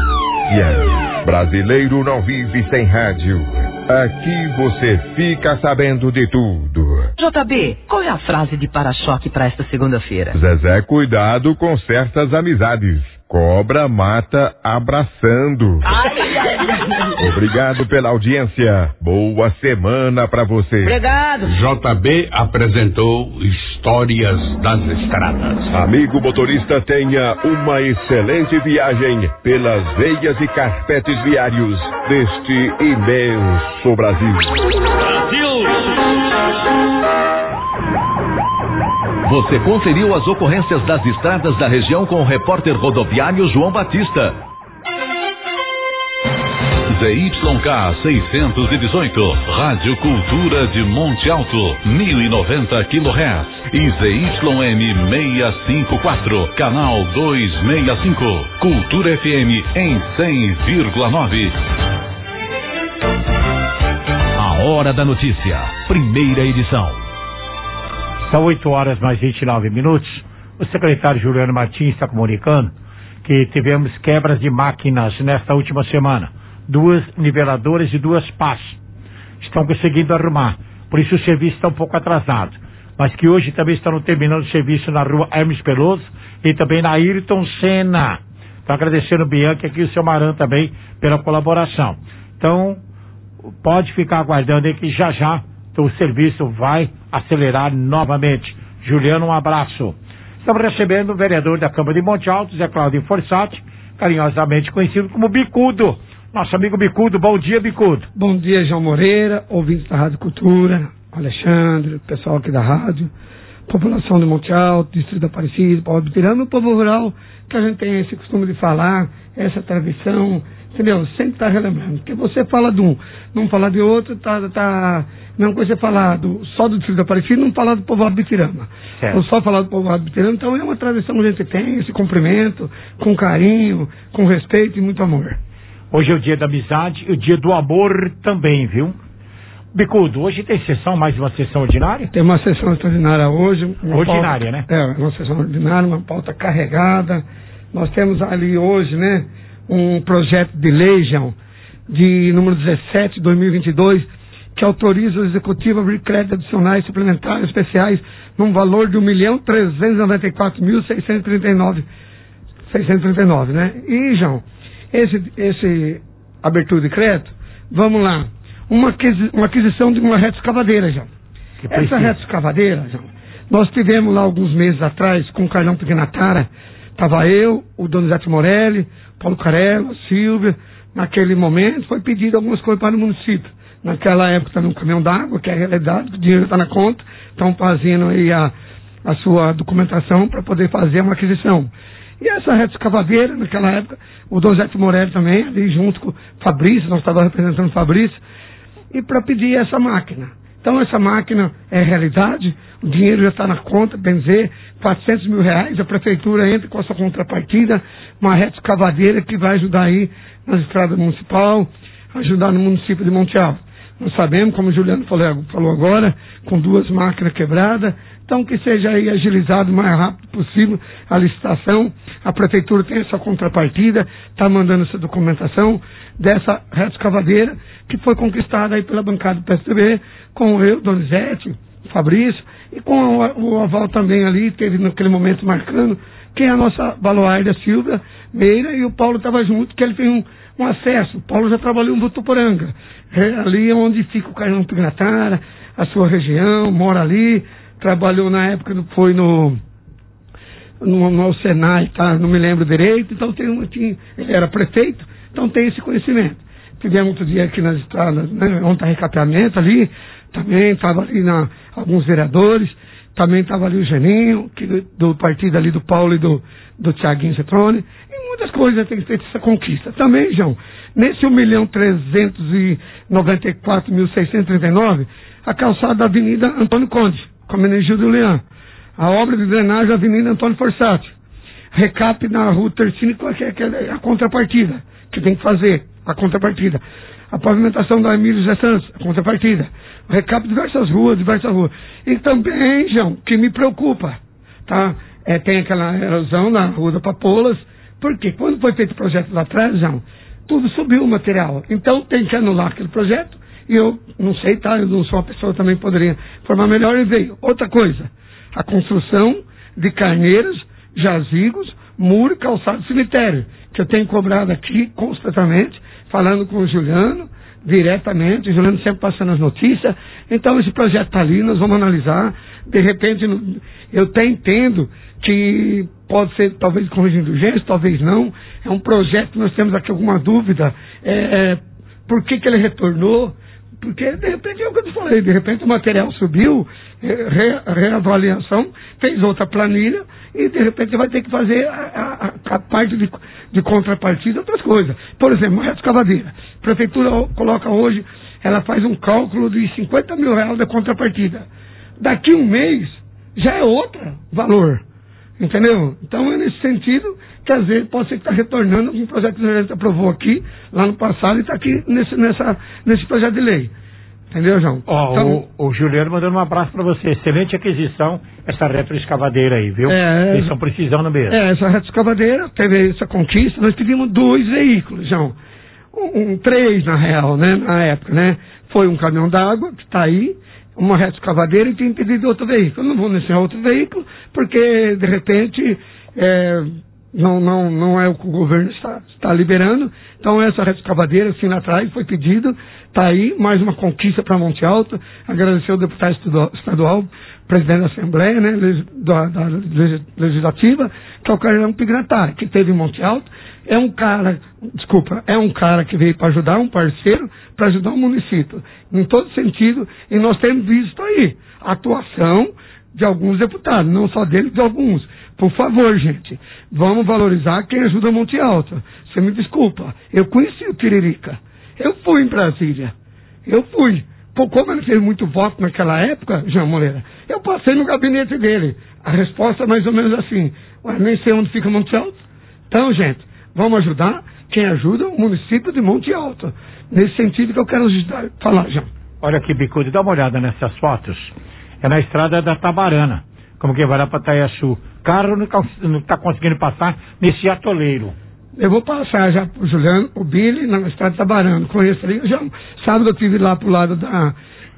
[SPEAKER 10] Brasileiro não vive sem rádio. Aqui você fica sabendo de tudo.
[SPEAKER 12] J B, qual é a frase de para-choque para esta segunda-feira?
[SPEAKER 10] Zezé, cuidado com certas amizades. Cobra mata abraçando.
[SPEAKER 12] Ai, ai, ai.
[SPEAKER 10] Obrigado pela audiência. Boa semana pra você.
[SPEAKER 12] Obrigado.
[SPEAKER 22] J B apresentou Histórias das Estradas.
[SPEAKER 10] Amigo motorista, tenha uma excelente viagem pelas veias e carpetes viários deste imenso Brasil.
[SPEAKER 12] Brasil!
[SPEAKER 17] Você conferiu as ocorrências das estradas da região com o repórter rodoviário João Batista.
[SPEAKER 1] Z Y K seiscentos e dezoito, Rádio Cultura de Monte Alto, mil e noventa quilohertz. E Z Y M seiscentos e cinquenta e quatro, canal duzentos e sessenta e cinco, Cultura F M em cem vírgula nove.
[SPEAKER 13] A Hora da Notícia, primeira edição.
[SPEAKER 3] São oito horas mais vinte e nove minutos. O secretário Juliano Martins está comunicando que tivemos quebras de máquinas nesta última semana. Duas niveladoras e duas pás. Estão conseguindo arrumar. Por isso o serviço está um pouco atrasado. Mas que hoje também estão terminando o serviço na rua Hermes Peloso e também na Ayrton Senna. Estou agradecendo o Bianchi aqui e o seu Maran também pela colaboração. Então, pode ficar aguardando aí que já já o serviço vai acelerar novamente. Juliano, um abraço. Estamos recebendo o vereador da Câmara de Monte Alto, Zé Claudio Forsatti, carinhosamente conhecido como Bicudo. Nosso amigo Bicudo, bom dia, Bicudo.
[SPEAKER 11] Bom dia, João Moreira, ouvintes da Rádio Cultura, Alexandre, pessoal aqui da rádio, população de Monte Alto, Distrito da Aparecida, Paulo do Piranga, o povo rural, que a gente tem esse costume de falar, essa tradição, entendeu? Sempre está relembrando. Porque você fala de um, não falar de outro, tá, tá, mesma coisa você falar do, só do Distrito da Aparecida, não falar do povoado de Bitirama. Ou só falar do povoado de Bitirama, então é uma tradição que a gente tem, esse cumprimento, com carinho, com respeito e muito amor.
[SPEAKER 3] Hoje é o dia da amizade e o dia do amor também, viu? Bicudo, hoje tem sessão, mais uma sessão ordinária?
[SPEAKER 11] Tem uma sessão extraordinária hoje.
[SPEAKER 3] Ordinária,
[SPEAKER 11] pauta,
[SPEAKER 3] né?
[SPEAKER 11] É, uma sessão ordinária, uma pauta carregada. Nós temos ali hoje, né, um projeto de lei, João, de número dezessete de dois mil e vinte e dois, que autoriza o executivo a abrir créditos adicionais suplementares especiais num valor de um milhão trezentos e noventa e quatro mil seiscentos e trinta e nove, seiscentos e trinta e nove, né? E, João, esse, esse abertura de crédito, vamos lá, uma, uma aquisição de uma reta escavadeira, João. Essa reta escavadeira, João, nós tivemos lá alguns meses atrás com o Carlão Pignatara, estava eu, o Donizete Morelli, Paulo Carello, Silvia. Naquele momento foi pedido algumas coisas para o município. Naquela época também um caminhão d'água, que é a realidade, o dinheiro está na conta, estão fazendo aí a, a sua documentação para poder fazer uma aquisição. E essa reta escavadeira, naquela época, o Donizete Morelli também, ali junto com o Fabrício, nós estávamos representando o Fabrício, e para pedir essa máquina. Então essa máquina é realidade, o dinheiro já está na conta, bem dizer, quatrocentos mil reais, a prefeitura entra com essa contrapartida, uma reta escavadeira que vai ajudar aí nas estradas municipais, ajudar no município de Monte Alto. Nós sabemos, como o Juliano falou, falou agora, com duas máquinas quebradas, então que seja aí agilizado o mais rápido possível a licitação. A prefeitura tem essa contrapartida, está mandando essa documentação dessa reta escavadeira que foi conquistada aí pela bancada do P S D B, com eu, Donizete, Fabrício, e com o, o aval também ali, teve naquele momento marcando, que é a nossa baluarda Silvia Meira, e o Paulo estava junto, que ele tem um, um acesso. O Paulo já trabalhou em Votuporanga, é, ali onde fica o Carlão Pignatara, a sua região, mora ali, trabalhou na época, foi no, no, no Senai, tá? Não me lembro direito, então tem um, tinha, ele era prefeito, então tem esse conhecimento. Tivemos outro dia aqui nas estradas, né, ontem recapeamento ali, também estava ali na, alguns vereadores, também estava ali o Geninho, que do, do partido ali do Paulo e do, do Tiaguinho Cetrone, e muitas coisas tem feito essa conquista. Também, João, nesse um milhão trezentos e noventa e quatro mil seiscentos e trinta e nove, a calçada da Avenida Antônio Conde, com a Menegildo Leão, a obra de drenagem da Avenida Antônio Forsatti, recap na Rua Tercini, que é, que é a contrapartida, que tem que fazer, a contrapartida. A pavimentação da Emílio José Santos, a contrapartida. O recap de diversas ruas, diversas ruas. E também, João, que me preocupa, tá? É, tem aquela erosão na Rua da Papolas, porque quando foi feito o projeto lá atrás, João, tudo subiu o material. Então tem que anular aquele projeto, e eu não sei, tá? Eu não sou uma pessoa que também poderia formar melhor, e veio. Outra coisa, a construção de carneiros, jazigos, muro, calçado, cemitério, que eu tenho cobrado aqui constantemente, falando com o Juliano, diretamente, o Juliano sempre passando as notícias. Então esse projeto está ali, nós vamos analisar. De repente, eu até entendo que pode ser talvez corrigindo urgência, talvez não. É um projeto que nós temos aqui alguma dúvida. É, é, por que, que ele retornou? Porque, de repente, é o que eu te falei, de repente o material subiu, re, reavaliação, fez outra planilha, e de repente vai ter que fazer a, a, a parte de, de contrapartida, outras coisas. Por exemplo, uma reta escavadeira. A prefeitura coloca hoje, ela faz um cálculo de cinquenta mil reais da contrapartida. Daqui um mês, já é outro valor. Entendeu? Então é nesse sentido que às vezes pode ser que está retornando um projeto que a gente aprovou aqui, lá no passado, e está aqui nesse, nessa, nesse projeto de lei. Entendeu, João?
[SPEAKER 3] Ó,
[SPEAKER 11] então,
[SPEAKER 3] o, o Juliano mandando um abraço para você. Excelente aquisição, essa retroescavadeira aí, viu?
[SPEAKER 11] É,
[SPEAKER 3] eles estão precisando mesmo.
[SPEAKER 11] É, essa retroescavadeira teve essa conquista, nós pedimos dois veículos, João. Um, um, três, na real, né? Na época, né? Foi um caminhão d'água, que está aí, uma retroescavadeira, e tinha pedido outro veículo. Eu não vou nesse outro veículo, porque, de repente, é, não, não, não é o que o governo está, está liberando. Então, essa retroescavadeira, assim, lá atrás, foi pedido, está aí, mais uma conquista para Monte Alto. Agradecer ao deputado estadual presidente da Assembleia, né, da, da Legislativa, que é o Carlão Pignatari, que teve em Monte Alto. É um cara, desculpa, é um cara que veio para ajudar, um parceiro, para ajudar o município, em todo sentido, e nós temos visto aí a atuação de alguns deputados, não só dele, de alguns. Por favor, gente, vamos valorizar quem ajuda Monte Alto. Você me desculpa, eu conheci o Tiririca, eu fui em Brasília, eu fui. Pô, como ele fez muito voto naquela época, João Moreira, eu passei no gabinete dele. A resposta é mais ou menos assim, ué, nem sei onde fica Monte Alto. Então, gente, vamos ajudar quem ajuda o município de Monte Alto. Nesse sentido que eu quero ajudar, falar, João.
[SPEAKER 3] Olha aqui, Bicudo, dá uma olhada nessas fotos. É na estrada da Tabarana, como que vai lá para Taiaçu. Carro não está conseguindo passar nesse atoleiro.
[SPEAKER 11] Eu vou passar já pro Juliano, o Billy, na estrada de Tabarana. Conheço ali. Já, sábado eu estive lá pro lado da,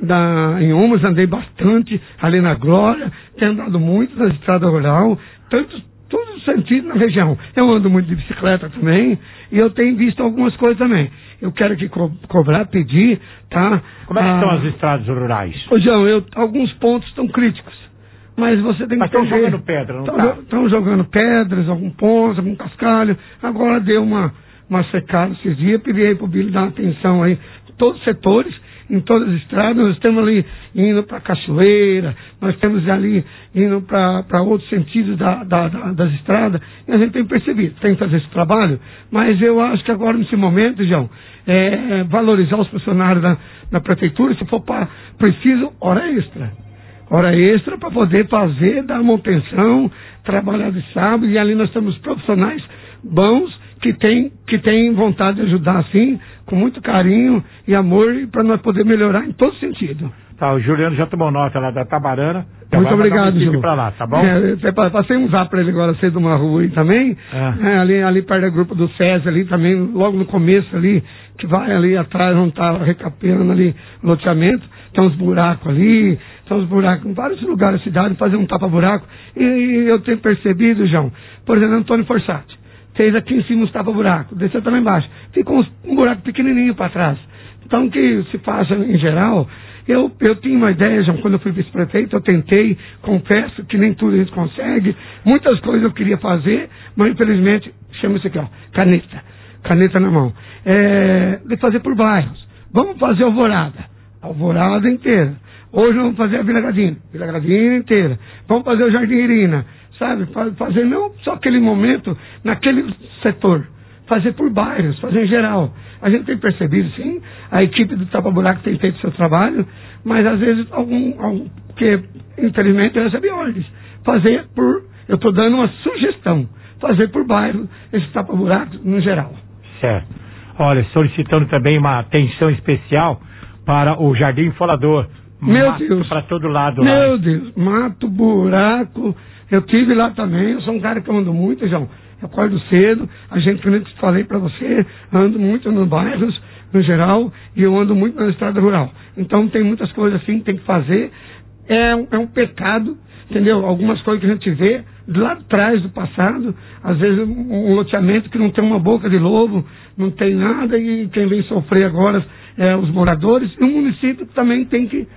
[SPEAKER 11] da em Umas, andei bastante ali na Glória, tenho andado muito na estrada rural, tanto, todo sentido na região. Eu ando muito de bicicleta também, e eu tenho visto algumas coisas também. Eu quero aqui co cobrar, pedir, tá?
[SPEAKER 3] Como é que ah, estão as estradas rurais?
[SPEAKER 11] Ô, João, eu, alguns pontos estão críticos. Mas você tem que
[SPEAKER 3] Mas estão jogando pedra, não está?
[SPEAKER 11] Estão jogando pedras, algum ponto, algum cascalho. Agora deu uma, uma secada esses dias, pedi aí para o Billy dar uma atenção aí em todos os setores, em todas as estradas. Nós estamos ali indo para Cachoeira, nós estamos ali indo para outros sentidos da, da, da, das estradas, e a gente tem percebido, tem que fazer esse trabalho, mas eu acho que agora, nesse momento, João, é, é valorizar os funcionários da, da prefeitura, se for para preciso, hora extra. Hora extra para poder fazer, dar manutenção, trabalhar de sábado, e ali nós temos profissionais bons que têm que tem vontade de ajudar assim, com muito carinho e amor, para nós poder melhorar em todo sentido.
[SPEAKER 3] Tá, o Juliano já tomou nota lá da Tabarana.
[SPEAKER 11] Muito obrigado, Ju.
[SPEAKER 3] Pra lá, tá bom?
[SPEAKER 11] É, passei um zap para ele agora cedo de uma rua aí também, é. É, ali, ali perto do grupo do SESI ali também, logo no começo ali, que vai ali atrás, onde tá recapeando ali o loteamento, tem uns buracos ali, tem uns buracos em vários lugares da cidade, fazer um tapa-buraco, e, e eu tenho percebido, João, por exemplo, Antônio Forsatti, fez aqui em cima uns tapa-buraco, desceu também embaixo, ficou uns, um buraco pequenininho para trás. Então, que se faça em geral, eu, eu tinha uma ideia, João, quando eu fui vice-prefeito, eu tentei, confesso que nem tudo a gente consegue, muitas coisas eu queria fazer, mas infelizmente, chama isso aqui, ó, caneta, caneta na mão, é, de fazer por bairros. Vamos fazer Alvorada, Alvorada inteira. Hoje vamos fazer a Vila Gradina, Vila Gradina inteira. Vamos fazer o Jardim Irina, sabe? Fazer não só aquele momento, naquele setor. Fazer por bairros, fazer em geral. A gente tem percebido, sim, a equipe do Tapa Buraco tem feito seu trabalho, mas às vezes algum, algum que infelizmente eu recebi ordens. Fazer por, eu estou dando uma sugestão, fazer por bairro esse Tapa Buraco no geral.
[SPEAKER 3] Certo. Olha, solicitando também uma atenção especial para o Jardim Folador.
[SPEAKER 11] Meu Deus.
[SPEAKER 3] Para todo lado.
[SPEAKER 11] Meu
[SPEAKER 3] lá.
[SPEAKER 11] Deus, mato, buraco. Eu tive lá também, eu sou um cara que ando muito, João. Eu acordo cedo, a gente, como eu te falei para você, ando muito nos bairros, no geral, e eu ando muito na estrada rural. Então tem muitas coisas assim que tem que fazer. É um, é um pecado, entendeu? Algumas coisas que a gente vê lá atrás do passado, às vezes um, um loteamento que não tem uma boca de lobo, não tem nada, e quem vem sofrer agora é os moradores, e o município também tem que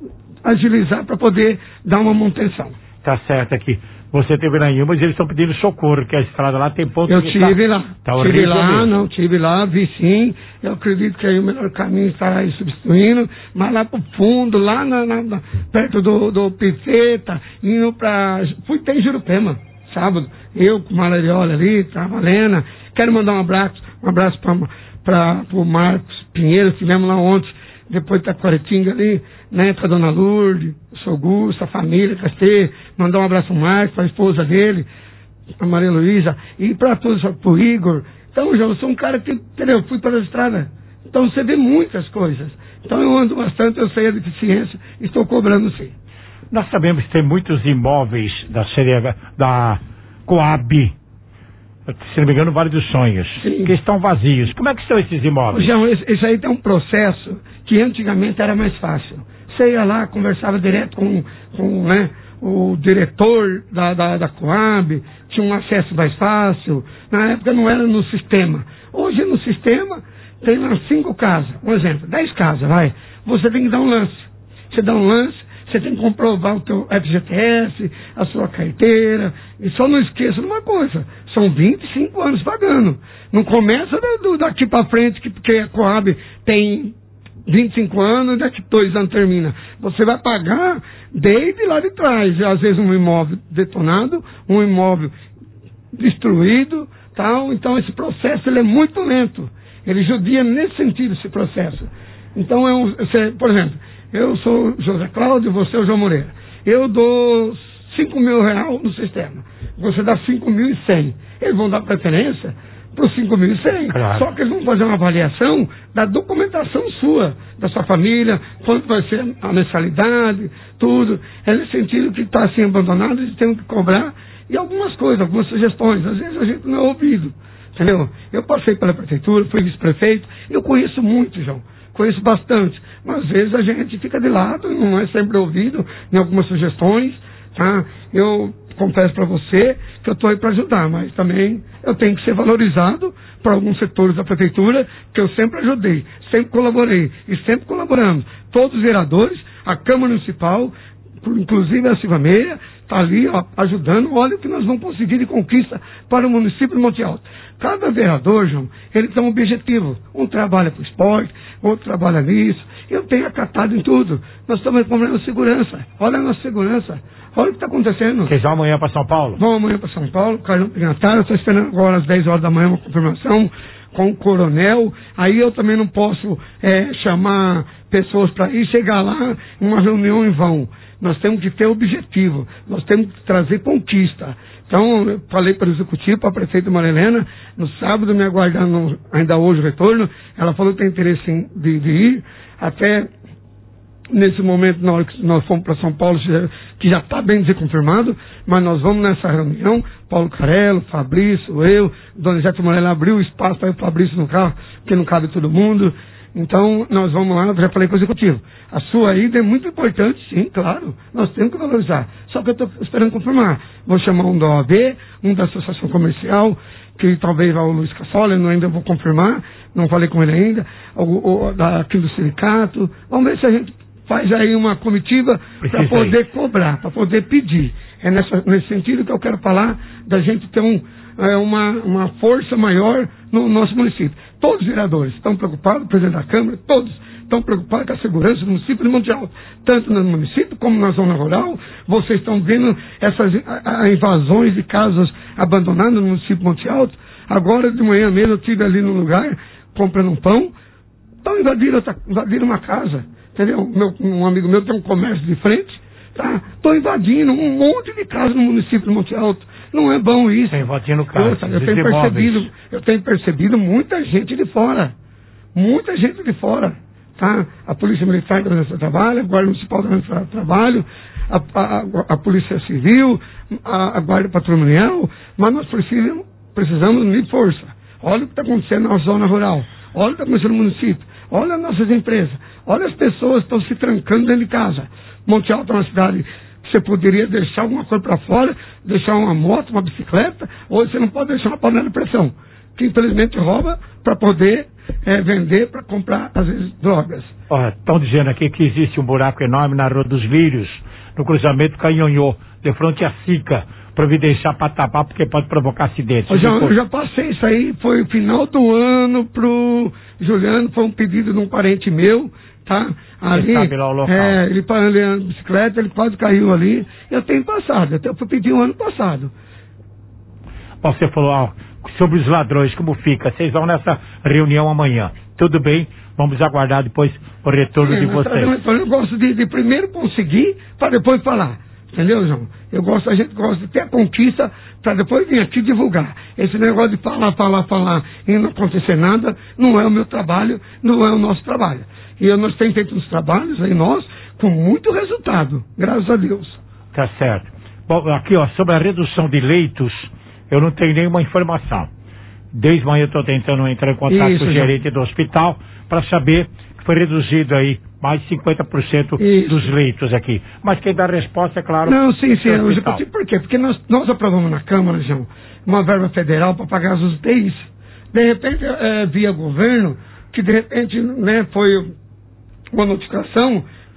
[SPEAKER 11] agilizar para poder dar uma manutenção.
[SPEAKER 3] Tá certo aqui. Você teve lá em Umas e eles estão pedindo socorro, que a estrada lá tem ponto
[SPEAKER 11] Eu
[SPEAKER 3] de
[SPEAKER 11] tive
[SPEAKER 3] tá,
[SPEAKER 11] lá.
[SPEAKER 3] Tá
[SPEAKER 11] tive lá,
[SPEAKER 3] mesmo.
[SPEAKER 11] não, tive lá, vi sim. Eu acredito que aí o melhor caminho estará aí substituindo, mas lá pro fundo, lá na, na, na, perto do, do Pifeta, indo pra. Fui até em Jurupema, sábado. Eu com o Malariola ali, tá valendo. Quero mandar um abraço, um abraço para o Marcos Pinheiro, estivemos lá ontem, depois da Quaretinga ali, né, com a dona Lourdes, o seu Augusto, a família, Castê, mandar um abraço ao Marcos, para a esposa dele, a Maria Luísa, e para todos, para o Igor. Então, João, eu sou um cara que, entendeu, fui para a estrada. Então, você vê muitas coisas. Então, eu ando bastante, eu sei a deficiência, estou cobrando sim.
[SPEAKER 3] Nós sabemos que tem muitos imóveis da, Serega, da Coab, se não me engano, Vale dos Sonhos, sim, que estão vazios. Como é que estão esses imóveis?
[SPEAKER 11] João, esse, esse aí tem um processo que antigamente era mais fácil. Você ia lá, conversava direto com, com né, o diretor da, da, da Coab, tinha um acesso mais fácil. Na época não era no sistema. Hoje no sistema tem lá cinco casas, um exemplo, dez casas, vai. Você tem que dar um lance. Você dá um lance, você tem que comprovar o teu F G T S, a sua carteira, e só não esqueça de uma coisa, são vinte e cinco anos pagando. Não começa do, daqui para frente, que, porque a Coab tem vinte e cinco anos, daqui a dois anos termina. Você vai pagar desde lá de trás, às vezes um imóvel detonado, um imóvel destruído, tal. Então esse processo ele é muito lento. Ele judia nesse sentido, esse processo. Então, é um, você, por exemplo, eu sou José Cláudio, você é o João Moreira. Eu dou cinco mil reais no sistema. Você dá cinco mil e cem. Eles vão dar preferência para os cinco mil e cem. Claro. Só que eles vão fazer uma avaliação da documentação sua, da sua família, quanto vai ser a mensalidade, tudo. É nesse sentido que está assim abandonado, eles têm que cobrar. E algumas coisas, algumas sugestões. Às vezes a gente não é ouvido. Entendeu? Eu passei pela prefeitura, fui vice-prefeito, eu conheço muito, João. Conheço bastante, mas às vezes a gente fica de lado, não é sempre ouvido em algumas sugestões, tá? Eu confesso para você que eu estou aí para ajudar, mas também eu tenho que ser valorizado para alguns setores da prefeitura, que eu sempre ajudei, sempre colaborei e sempre colaboramos. Todos os vereadores, a Câmara Municipal, inclusive a Silva Meia, está ali ó, ajudando. Olha o que nós vamos conseguir de conquista para o município de Monte Alto. Cada vereador, João, ele tem um objetivo. Um trabalha para o esporte, outro trabalha nisso. Eu tenho acatado em tudo. Nós estamos com segurança. Olha a nossa segurança. Olha o que está acontecendo.
[SPEAKER 3] Vocês vão amanhã para São Paulo?
[SPEAKER 11] Vamos amanhã para São Paulo, Carlão Pignatário. Eu estou esperando agora às dez horas da manhã uma confirmação com o coronel. Aí eu também não posso é, chamar pessoas para ir chegar lá em uma reunião em vão. Nós temos que ter objetivo, nós temos que trazer conquista. Então, eu falei para o executivo, para a prefeita Maria Helena, no sábado, me aguardando ainda hoje o retorno, ela falou que tem interesse em, de, de ir, até nesse momento, na hora que nós fomos para São Paulo, que já está bem confirmado, mas nós vamos nessa reunião, Paulo Carello, Fabrício, eu, Dona Jete Morella abriu o espaço para ir o Fabrício no carro, porque não cabe todo mundo. Então, nós vamos lá, eu já falei com o executivo. A sua ida é muito importante, sim, claro. Nós temos que valorizar. Só que eu estou esperando confirmar. Vou chamar um da O A B, um da Associação Comercial, que talvez vá o Luiz Cassola, eu ainda vou confirmar, não falei com ele ainda, o, o, aqui do sindicato. Vamos ver se a gente faz aí uma comitiva para poder cobrar, para poder pedir. É nessa, nesse sentido que eu quero falar da gente ter um, é, uma, uma força maior no nosso município. Todos os vereadores estão preocupados, o presidente da Câmara, todos estão preocupados com a segurança do município de Monte Alto, tanto no município como na zona rural. Vocês estão vendo essas a, a invasões de casas abandonadas no município de Monte Alto. Agora de manhã mesmo eu estive ali no lugar, comprando um pão, então invadiram, invadiram uma casa, entendeu? Meu, um amigo meu tem um comércio de frente, tá? Estou invadindo um monte de casa no município de Monte Alto. Não é bom isso.
[SPEAKER 3] Tem invadindo casa.
[SPEAKER 11] Eu, eu tenho percebido, eu tenho percebido muita gente de fora. Muita gente de fora. Tá? A Polícia Militar está fazendo seu trabalho, a Guarda Municipal está fazendo seu trabalho, a, a, a Polícia Civil, a, a Guarda Patrimonial, mas nós precisamos, precisamos unir força. Olha o que está acontecendo na zona rural. Olha o que está acontecendo no município. Olha as nossas empresas. Olha as pessoas que estão se trancando dentro de casa. Monte Alto é uma cidade que você poderia deixar alguma coisa para fora, deixar uma moto, uma bicicleta, ou você não pode deixar uma panela de pressão, que infelizmente rouba para poder é, vender, para comprar, às vezes, drogas.
[SPEAKER 3] Estão dizendo aqui que existe um buraco enorme na Rua dos Lírios, no cruzamento Canhonhô, de frente à Sica, providenciar para tapar, porque pode provocar acidentes.
[SPEAKER 11] Eu já, eu já passei isso aí, foi o final do ano pro Juliano, foi um pedido de um parente meu, tá? Ali,
[SPEAKER 3] sabe lá o local.
[SPEAKER 11] É, ele andando de bicicleta, ele quase caiu ali. Eu tenho passado, até eu fui pedir um ano passado.
[SPEAKER 3] Bom, você falou ó, sobre os ladrões, como fica? Vocês vão nessa reunião amanhã. Tudo bem? Vamos aguardar depois o retorno é, de vocês.
[SPEAKER 11] Eu gosto de, de primeiro conseguir, para depois falar. Entendeu, João? Eu gosto, a gente gosta de ter a conquista para depois vir aqui divulgar. Esse negócio de falar, falar, falar e não acontecer nada, não é o meu trabalho, não é o nosso trabalho. E eu, nós temos feito uns trabalhos aí, nós, com muito resultado, graças a Deus.
[SPEAKER 3] Tá certo. Bom, aqui, ó, sobre a redução de leitos, eu não tenho nenhuma informação. Desde manhã eu estou tentando entrar em contato Isso, com o gerente já. do hospital para saber que foi reduzido aí mais de cinquenta por cento Isso. dos leitos aqui. Mas quem dá a resposta, é claro...
[SPEAKER 11] Não, sim, sim. Eu já, por quê? Porque nós, nós aprovamos na Câmara, João, uma verba federal para pagar as U T Is. De repente, é, via governo, que de repente né, foi uma notificação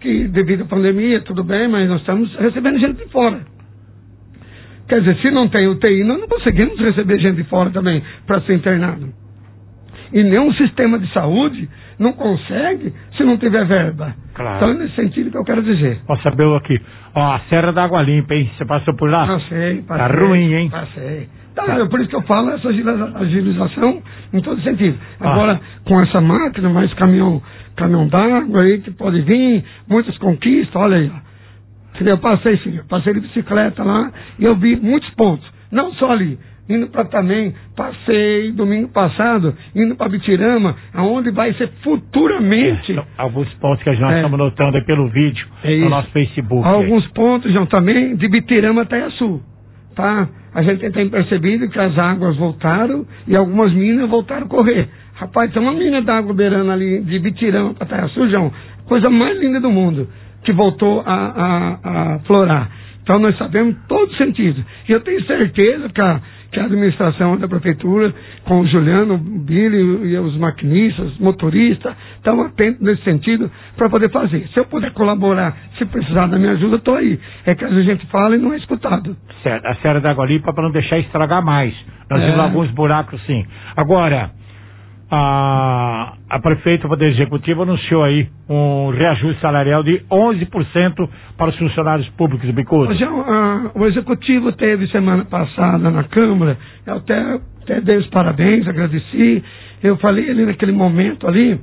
[SPEAKER 11] que devido à pandemia, tudo bem, mas nós estamos recebendo gente de fora. Quer dizer, se não tem U T I, nós não conseguimos receber gente de fora também para ser internado. E nenhum sistema de saúde não consegue se não tiver verba.
[SPEAKER 3] Claro.
[SPEAKER 11] Então é nesse sentido que eu quero dizer.
[SPEAKER 3] Ó, saber aqui. Ó, a Serra da Água Limpa, hein? Você passou por lá?
[SPEAKER 11] Passei, passei.
[SPEAKER 3] Tá ruim, hein?
[SPEAKER 11] Passei. Então,
[SPEAKER 3] Tá.
[SPEAKER 11] é por isso que eu falo essa agiliza- agilização em todo sentido.
[SPEAKER 3] Ah.
[SPEAKER 11] Agora, com essa máquina, mais caminhão, caminhão d'água aí que pode vir, muitas conquistas, olha aí, ó. Eu passei, filho, eu passei de bicicleta lá e eu vi muitos pontos. Não só ali, indo para também, passei domingo passado, indo para Bitirama, aonde vai ser futuramente.
[SPEAKER 3] É, alguns pontos que nós
[SPEAKER 11] É.
[SPEAKER 3] estamos notando aí pelo vídeo
[SPEAKER 11] É
[SPEAKER 3] no
[SPEAKER 11] isso.
[SPEAKER 3] nosso Facebook.
[SPEAKER 11] Alguns pontos, João, também de Bitirama até Iaçu. Tá? A gente tem percebido que as águas voltaram e algumas minas voltaram a correr. Rapaz, tem uma mina d'água beirando ali de Bitirama para Itaiaçu, João. Coisa mais linda do mundo, que voltou a, a, a florar. Então nós sabemos todo sentido. E eu tenho certeza que a, que a administração da prefeitura, com o Juliano, o Billy e os maquinistas, os motoristas, estão atentos nesse sentido para poder fazer. Se eu puder colaborar, se precisar da minha ajuda, eu estou aí. É que às vezes a gente fala e não é escutado.
[SPEAKER 3] Certo, a Serra da Água Limpa para não deixar estragar mais. Nós
[SPEAKER 11] É.
[SPEAKER 3] vimos alguns buracos, sim. Agora, a, a prefeita, o Poder Executivo, anunciou aí um reajuste salarial de onze por cento para os funcionários públicos do Bicudo.
[SPEAKER 11] Já, a, o Executivo teve semana passada na Câmara, eu até, até dei os parabéns, agradeci. Eu falei ali naquele momento ali,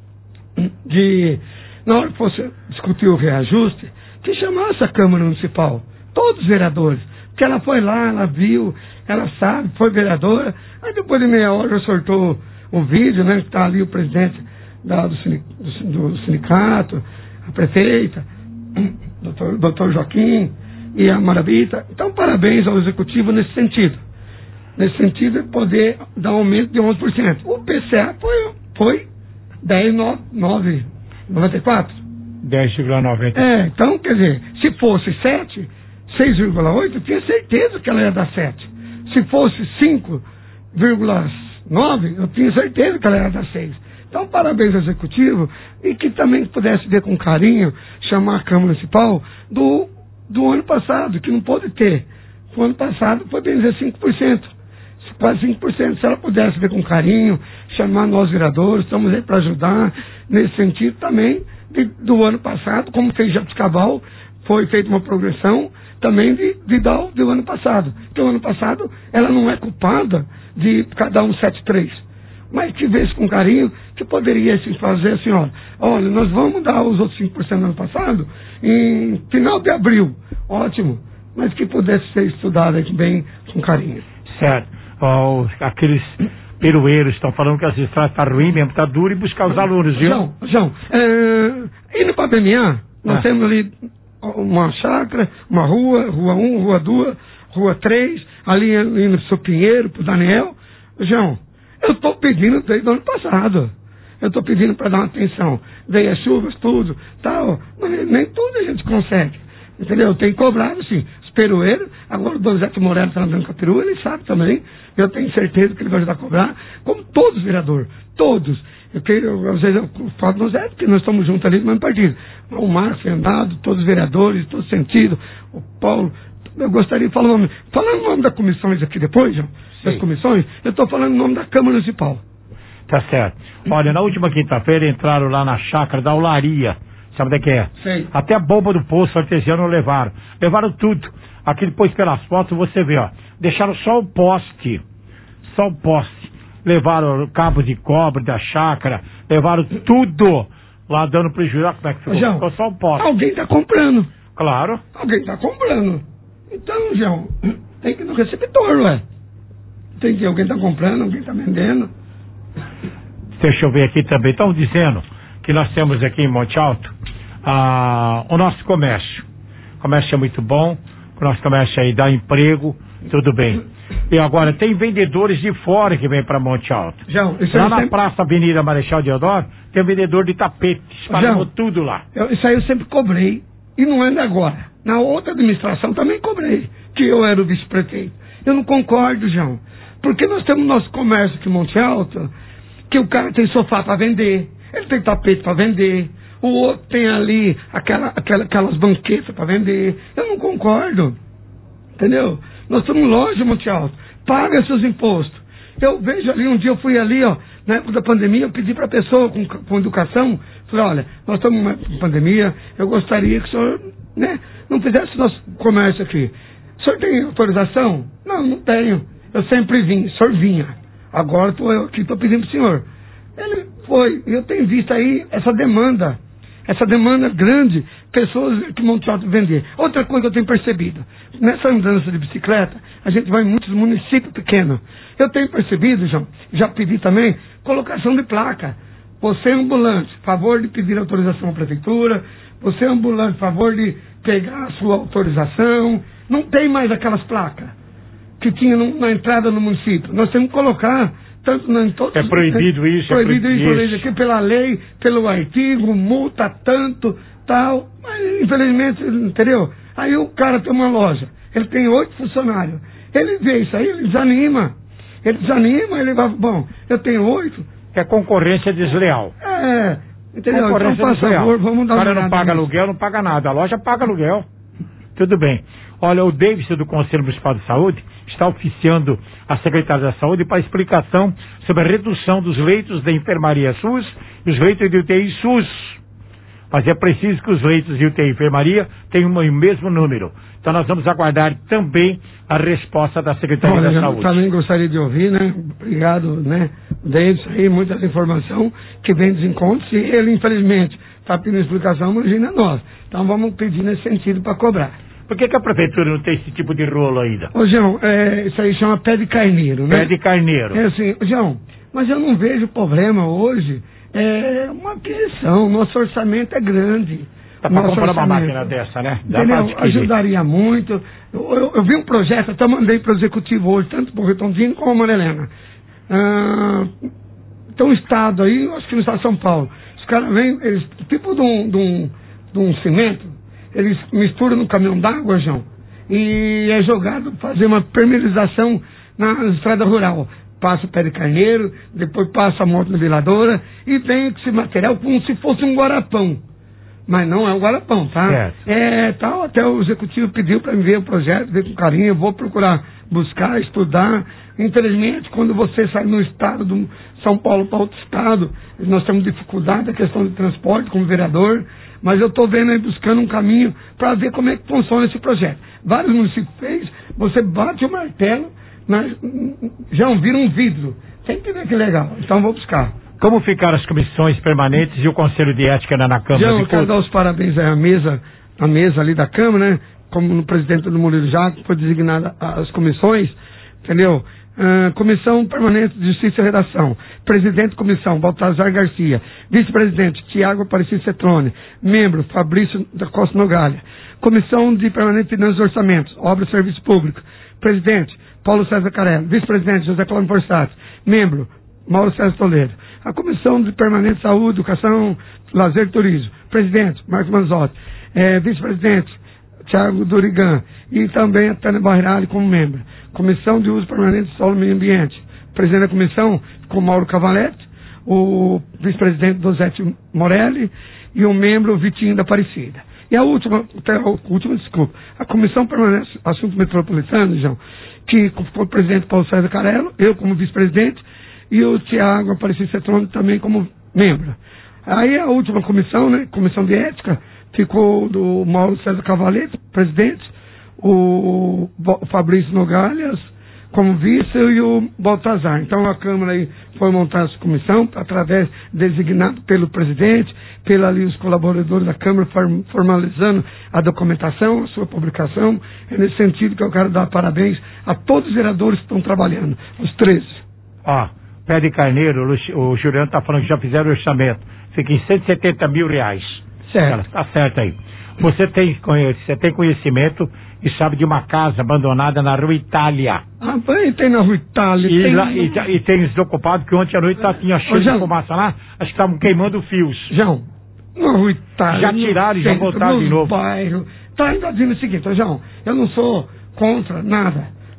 [SPEAKER 11] de, na hora que fosse discutir o reajuste, que chamasse a Câmara Municipal, todos os vereadores, porque ela foi lá, ela viu, ela sabe, foi vereadora, aí depois de meia hora já soltou um vídeo, né, que está ali o presidente da, do, sini- do, do sindicato, a prefeita, doutor, doutor Joaquim e a Maravita. Então, parabéns ao Executivo nesse sentido. Nesse sentido, de poder dar um aumento de onze por cento. O P C A foi, foi dez vírgula noventa e quatro.
[SPEAKER 3] dez vírgula noventa.
[SPEAKER 11] É, então, quer dizer, se fosse sete, seis vírgula oito, eu tinha certeza que ela ia dar sete. Se fosse cinco vírgula nove, eu tinha certeza que ela ia dar seis. Então, parabéns ao Executivo e que também pudesse ver com carinho, chamar a Câmara Municipal do, do ano passado, que não pôde ter. O ano passado foi bem dizer cinco por cento. Quase cinco por cento. Se ela pudesse ver com carinho, chamar nós vereadores, estamos aí para ajudar nesse sentido também de, do ano passado, como fez Jabuticabal, foi feita uma progressão também de, de dar o do ano passado. Porque o ano passado ela não é culpada de cada um sete três. Mas que vê com carinho, que poderia assim, fazer assim, olha, olha, nós vamos dar os outros cinco por cento no ano passado em final de abril. Ótimo. Mas que pudesse ser estudado aqui bem com carinho.
[SPEAKER 3] Certo. Ó, os- aqueles perueiros estão falando que as estradas estão ruins mesmo, está duro, e buscar os alunos, viu?
[SPEAKER 11] João, João, é, indo para B M A, nós
[SPEAKER 3] Ah.
[SPEAKER 11] temos ali uma chácara, uma rua, rua um, rua dois, rua três, ali indo pro seu Pinheiro, pro Daniel. João, eu estou pedindo desde o ano passado. Eu estou pedindo para dar uma atenção. Veio as chuvas, tudo, tal, mas nem tudo a gente consegue. Entendeu? Tem cobrado, sim. Os perueiros, agora o Donizete Moreno está andando com a perua, ele sabe também. Eu tenho certeza que ele vai ajudar a cobrar, como todos os vereadores. Todos. Eu, que, eu, às vezes eu falo do Donizete, porque nós estamos juntos ali no mesmo partido. O Marcos, Fernando, todos os vereadores, em todo sentido. O Paulo. Eu gostaria de falar o nome. Falando o nome das comissões aqui depois, João, das comissões, eu estou falando o nome da Câmara Municipal.
[SPEAKER 3] Tá certo. Olha, na última quinta-feira entraram lá na chácara da Olaria. Sabe onde é que é?
[SPEAKER 11] Sei.
[SPEAKER 3] Até a bomba do poço artesiano levaram. Levaram tudo. Aqui depois pelas fotos você vê, ó. Deixaram só o poste. Só o poste. Levaram o cabo de cobre da chácara. Levaram tudo lá dando prejuízo. Olha como é que ficou.
[SPEAKER 11] João,
[SPEAKER 3] Ficou só o poste.
[SPEAKER 11] alguém está comprando.
[SPEAKER 3] Claro.
[SPEAKER 11] Alguém está comprando. Então, João, tem que ir no receptor, ué. Tem que alguém está comprando, alguém está vendendo.
[SPEAKER 3] Deixa eu ver aqui também. Estão dizendo que nós temos aqui em Monte Alto ah, o nosso comércio. O comércio é muito bom. O nosso comércio aí dá emprego, tudo bem. E agora, tem vendedores de fora que vêm para Monte Alto.
[SPEAKER 11] João, isso
[SPEAKER 3] Lá
[SPEAKER 11] aí
[SPEAKER 3] na
[SPEAKER 11] sempre...
[SPEAKER 3] Praça Avenida Marechal Deodoro, tem um vendedor de tapetes. Espalhamos tudo lá.
[SPEAKER 11] Eu, isso aí eu sempre cobrei. E não é de agora. Na outra administração também cobrei. Que eu era o vice-prefeito. Eu não concordo, João. Porque nós temos nosso comércio aqui em Monte Alto, que o cara tem sofá para vender, ele tem tapete para vender, o outro tem ali aquela, aquela, aquelas banquetas para vender. Eu não concordo. Entendeu? Nós estamos loja, Monte Alto. Paga seus impostos. Eu vejo ali, um dia eu fui ali, ó, na época da pandemia, eu pedi para a pessoa com, com educação, falei, olha, nós estamos numa pandemia, eu gostaria que o senhor, né, não fizesse nosso comércio aqui. O senhor tem autorização? Não, não tenho. Eu sempre vim, o senhor vinha. Agora estou eu aqui, estou pedindo para o senhor. Ele foi, eu tenho visto aí essa demanda, essa demanda grande, pessoas que Monte Alto vender. Outra coisa que eu tenho percebido, nessa andança de bicicleta, a gente vai em muitos municípios pequenos. Eu tenho percebido, João, já pedi também, colocação de placa. Você é ambulante, favor de pedir autorização à prefeitura. Você é ambulante, favor de pegar a sua autorização. Não tem mais aquelas placas que tinha no, na entrada no município. Nós temos que colocar, tanto na, em todos,
[SPEAKER 3] é proibido isso,
[SPEAKER 11] proibido
[SPEAKER 3] é proibido
[SPEAKER 11] isso, aqui pela lei, pelo artigo, multa tanto, tal. Mas, infelizmente, entendeu? Aí o cara tem uma loja, ele tem oito funcionários. Ele vê isso aí, ele desanima. Ele desanima, ele vai, bom, eu tenho oito.
[SPEAKER 3] É concorrência desleal.
[SPEAKER 11] É, entendeu?
[SPEAKER 3] Concorrência
[SPEAKER 11] Então, por
[SPEAKER 3] desleal.
[SPEAKER 11] favor, vamos dar
[SPEAKER 3] uma olhada. O cara não paga
[SPEAKER 11] nisso.
[SPEAKER 3] aluguel, não paga nada. A loja paga aluguel. Tudo bem. Olha, o Davidson do Conselho Municipal de Saúde está oficiando a Secretaria da Saúde para explicação sobre a redução dos leitos da enfermaria SUS e os leitos de U T I SUS. Mas é preciso que os leitos de U T I e enfermaria tenham o mesmo número. Então nós vamos aguardar também a resposta da Secretaria
[SPEAKER 11] Olha,
[SPEAKER 3] da Saúde.
[SPEAKER 11] Eu também gostaria de ouvir, né? Obrigado, né? Davidson aí, muita informação que vem dos encontros. E ele, infelizmente, está pedindo explicação, imagina nós. Então vamos pedir nesse sentido para cobrar.
[SPEAKER 3] Por que, que a prefeitura não tem esse tipo de rolo ainda?
[SPEAKER 11] Ô, João, é, isso aí chama pé de carneiro, né?
[SPEAKER 3] Pé de carneiro.
[SPEAKER 11] É assim, João, mas eu não vejo problema hoje. É uma aquisição, nosso orçamento é grande.
[SPEAKER 3] Dá para comprar uma máquina dessa, né? Dá
[SPEAKER 11] Entendeu? Ajudaria muito. Eu, eu, eu vi um projeto, até mandei para o executivo hoje, tanto para o Retondinho como a Maria Helena. Ah, tem um estado aí, acho que no estado de São Paulo. Os caras vêm, eles, tipo de um, de, um, de um cimento, eles misturam no caminhão d'água, João, e é jogado fazer uma permeabilização na estrada rural. Passa o pé de carneiro, depois passa a moto niveladora e vem esse material como se fosse um guarapão. Mas não é um guarapão, tá?
[SPEAKER 3] Certo.
[SPEAKER 11] É, tal, até o executivo pediu para me ver o projeto, ver com carinho, eu vou procurar buscar, estudar. Infelizmente, quando você sai no estado do São Paulo para outro estado, nós temos dificuldade na questão de transporte como vereador, mas eu estou vendo aí, buscando um caminho para ver como é que funciona esse projeto. Vários municípios fez, você bate o martelo, mas já vira um vidro. Tem que ver que legal, então vou buscar.
[SPEAKER 3] Como ficaram as comissões permanentes e o Conselho de Ética na, na Câmara?
[SPEAKER 11] Já, eu quero dar os parabéns à mesa, à mesa ali da Câmara, né? Como no presidente do Murilo Jacques foi designada as comissões, entendeu? Uh, comissão Permanente de Justiça e Redação. Presidente da Comissão, Baltazar Garcia. Vice-presidente, Tiago Aparecido Cetrone. Membro, Fabrício da Costa Nogalha. Comissão de Permanente de Finanças e Orçamentos, Obras e Serviço Público. Presidente, Paulo César Carello. Vice-presidente, José Cláudio Forçati. Membro, Mauro César Toledo. A Comissão de Permanente de Saúde, Educação, Lazer e Turismo. Presidente, Marcos Manzotti. É, Vice-presidente, Tiago Dorigan. E também a Tânia Barrali como membro. Comissão de Uso Permanente de Solo e Meio Ambiente. Presidente da comissão, com Mauro Cavalete. O vice-presidente Dosete Morelli. E o membro Vitinho da Aparecida. E a última, a última, desculpa, a Comissão Permanente de Assuntos Metropolitanos, João, que foi o presidente Paulo César Carello, eu como vice-presidente, e o Tiago Aparecido Cetrone também como membro. Aí a última comissão, né, Comissão de Ética, ficou do Mauro César Cavalete, presidente, o Fabrício Nogalhas como vice e o Baltazar. Então a Câmara aí foi montar essa comissão, através, designado pelo presidente, pela ali os colaboradores da Câmara, formalizando a documentação, a sua publicação. É nesse sentido que eu quero dar parabéns a todos os vereadores que estão trabalhando, os treze.
[SPEAKER 3] Ó, pé de carneiro, o Juliano está falando que já fizeram o orçamento. Fica em cento e setenta mil reais.
[SPEAKER 11] Certo.
[SPEAKER 3] Está certo aí. Você tem, você tem conhecimento e sabe de uma casa abandonada na Rua Itália.
[SPEAKER 11] Ah, tem na Rua Itália.
[SPEAKER 3] E,
[SPEAKER 11] tem...
[SPEAKER 3] lá, e, e tem desocupado que ontem à noite tá, tinha cheio de fumaça lá. Acho que estavam queimando fios.
[SPEAKER 11] João, na Rua Itália.
[SPEAKER 3] Já tiraram e já voltaram de novo.
[SPEAKER 11] Bairro. Tá invadindo o seguinte, João, eu não sou contra nada.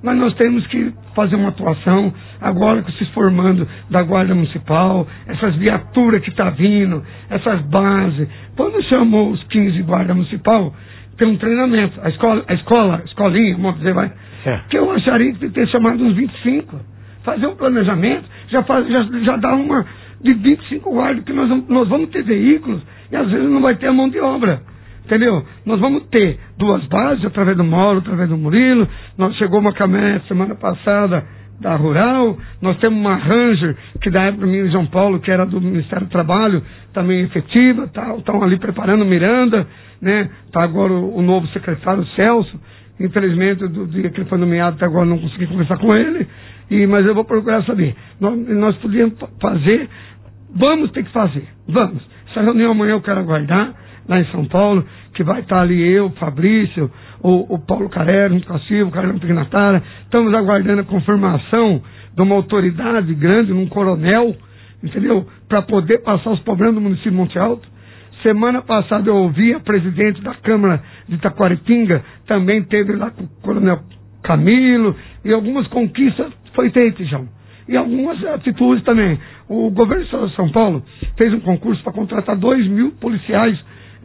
[SPEAKER 11] Mas nós temos que fazer uma atuação, agora que se formando da Guarda Municipal, essas viaturas que estão tá vindo, essas bases. Quando chamou os quinze Guarda Municipal, tem um treinamento. A escola, a escola, a escolinha, vamos dizer, vai. É. Que eu acharia que tem que ter chamado uns vinte e cinco. Fazer um planejamento, já, faz, já, já dá uma de vinte e cinco guardas, que nós, nós vamos ter veículos e às vezes não vai ter a mão de obra. Entendeu? Nós vamos ter duas bases, através do Mauro, através do Murilo. Nós chegou uma caminhonete semana passada da Rural. Nós temos uma Ranger, que da época do São Paulo, que era do Ministério do Trabalho, também efetiva. Estão tá, ali preparando Miranda, né? Está agora o, o novo secretário, Celso. Infelizmente, do dia que ele foi nomeado, até agora não consegui conversar com ele. E, mas eu vou procurar saber. Nós, nós podíamos fazer, vamos ter que fazer, vamos. Essa reunião amanhã eu quero aguardar, lá em São Paulo, que vai estar ali eu, Fabrício, o, o Paulo Carreiro, o Silva, o Carlos Pignatara. Estamos aguardando a confirmação de uma autoridade grande, um coronel, entendeu? Para poder passar os problemas do município de Monte Alto. Semana passada eu ouvi a presidente da Câmara de Taquaritinga, também teve lá com o coronel Camilo, e algumas conquistas foi feitas, João. E algumas atitudes também. O governo de São Paulo fez um concurso para contratar dois mil policiais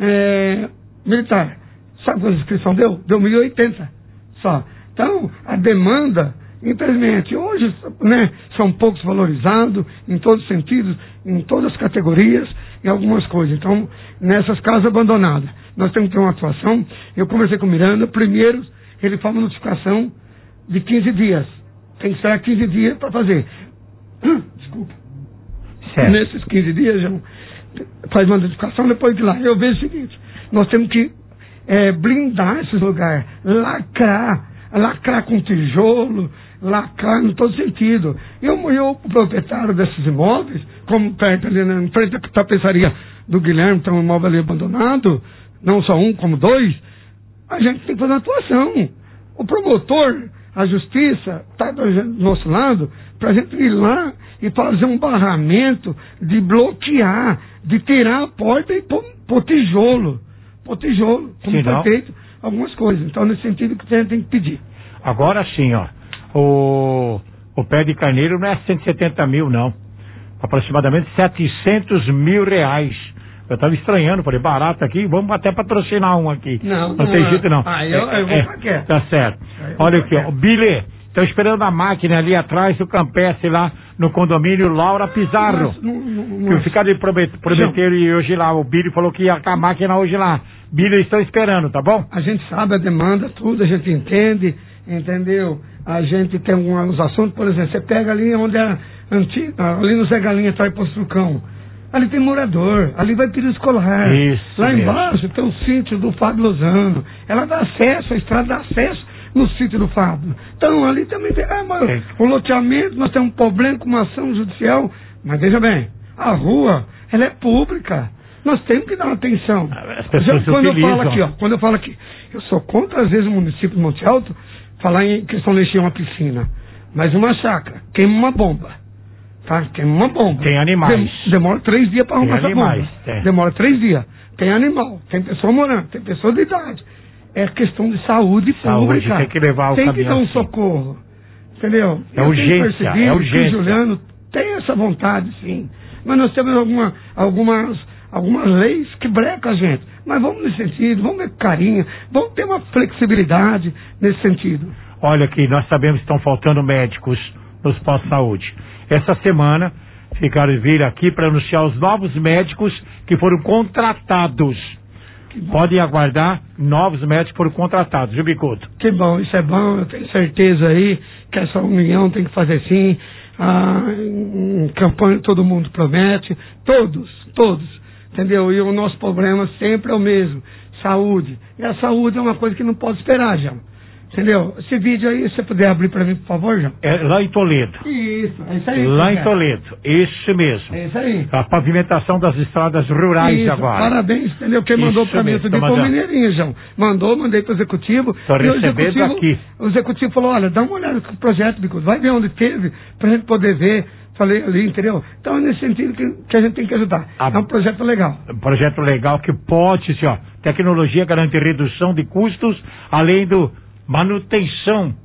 [SPEAKER 11] é, militares. Sabe quantas inscrição deu? Deu mil e oitenta só. Então, a demanda, infelizmente, hoje, né, são poucos valorizados em todos os sentidos, em todas as categorias, em algumas coisas. Então, nessas casas abandonadas, nós temos que ter uma atuação. Eu conversei com o Miranda, primeiro, ele faz uma notificação de quinze dias. Tem que esperar quinze dias para fazer. Desculpa. Certo. Nesses quinze dias, já faz uma notificação, depois de lá. Eu vejo o seguinte, nós temos que é, blindar esses lugares, lacrar, lacrar com tijolo, lacrar em todo sentido. Eu, eu o proprietário desses imóveis, como perto ali, na frente da tapeçaria do Guilherme, tem um imóvel ali abandonado, não só um, como dois, a gente tem que fazer uma atuação. O promotor, a justiça, está do nosso lado, para a gente ir lá e fazer um barramento de bloquear, de tirar a porta e pôr, pôr tijolo. Pôr tijolo, como foi feito algumas coisas. Então, nesse sentido que a gente tem que pedir.
[SPEAKER 3] Agora sim, ó, o, o pé de carneiro não é cento e setenta mil, não. Aproximadamente setecentos mil reais. Eu estava estranhando, falei, barato aqui, vamos até patrocinar um aqui. Não, não, não tem jeito não.
[SPEAKER 11] Ah, eu, eu vou
[SPEAKER 3] é,
[SPEAKER 11] pra quê?
[SPEAKER 3] Tá certo. Olha aqui, ó, Bilê, estão esperando a máquina ali atrás do Campestre, lá no condomínio Laura Pizarro. Mas, não, não, que ficaram de prometer, prometeram e hoje lá, o Billy falou que ia com a máquina hoje lá. Billy, estão esperando, tá bom?
[SPEAKER 11] A gente sabe a demanda, tudo, a gente entende, entendeu? A gente tem alguns assuntos, por exemplo, você pega ali onde é antiga, ali no Zé Galinha, atrás do Postrucão. Ali tem morador, ali vai período escolar.
[SPEAKER 3] Isso
[SPEAKER 11] lá
[SPEAKER 3] mesmo.
[SPEAKER 11] Embaixo tem o sítio do Fábio Lozano. Ela dá acesso, a estrada dá acesso no sítio do Fábio. Então ali também tem ah, mas, é. o loteamento, nós temos um problema com uma ação judicial. Mas veja bem, a rua, ela é pública. Nós temos que dar uma atenção.
[SPEAKER 3] As pessoas
[SPEAKER 11] Já, quando eu
[SPEAKER 3] utilizam.
[SPEAKER 11] falo aqui, ó, quando eu falo aqui, eu sou contra às vezes o município de Monte Alto falar em questão de encher uma piscina. Mas uma chácara, queima uma bomba. Tá? Queima uma bomba.
[SPEAKER 3] Tem animais.
[SPEAKER 11] Dem demora três dias para arrumar essa
[SPEAKER 3] animais,
[SPEAKER 11] bomba.
[SPEAKER 3] É.
[SPEAKER 11] Demora três dias. Tem animal, tem pessoa morando, tem pessoa de idade. É questão de saúde,
[SPEAKER 3] saúde
[SPEAKER 11] pública.
[SPEAKER 3] Tem que levar o
[SPEAKER 11] Tem
[SPEAKER 3] caminhão,
[SPEAKER 11] que dar um
[SPEAKER 3] sim.
[SPEAKER 11] socorro. Entendeu?
[SPEAKER 3] É urgência, é urgência.
[SPEAKER 11] Que o Juliano tem essa vontade, sim. Mas nós temos alguma, algumas, algumas leis que brecam a gente. Mas vamos nesse sentido, vamos ter carinho, vamos ter uma flexibilidade nesse sentido.
[SPEAKER 3] Olha aqui, nós sabemos que estão faltando médicos nos postos de saúde. Essa semana ficaram vir aqui para anunciar os novos médicos que foram contratados. Podem aguardar, novos médicos foram contratados, viu, Bicudo?
[SPEAKER 11] Que bom, isso é bom, eu tenho certeza aí que essa união tem que fazer sim. Ah, em, em campanha todo mundo promete, todos, todos, entendeu? E o nosso problema sempre é o mesmo, saúde. E a saúde é uma coisa que não pode esperar, já. Entendeu? Esse vídeo aí, se você puder abrir para mim, por favor, João.
[SPEAKER 3] É lá em Toledo.
[SPEAKER 11] Isso, é isso aí.
[SPEAKER 3] Lá em Toledo, isso mesmo.
[SPEAKER 11] É isso aí.
[SPEAKER 3] A pavimentação das estradas rurais
[SPEAKER 11] isso,
[SPEAKER 3] agora.
[SPEAKER 11] Parabéns, entendeu? Quem mandou para mim, eu pedi para o Mineirinho, João. Mandou, mandei para o executivo.
[SPEAKER 3] Estou recebendo
[SPEAKER 11] executivo,
[SPEAKER 3] aqui.
[SPEAKER 11] O executivo falou, olha, dá uma olhada no projeto, Bicudo, vai ver onde teve, para a gente poder ver. Falei ali, entendeu? Então é nesse sentido que, que a gente tem que ajudar. A, é um projeto legal.
[SPEAKER 3] Um projeto legal que pode, assim, ó, tecnologia garante redução de custos, além do manutenção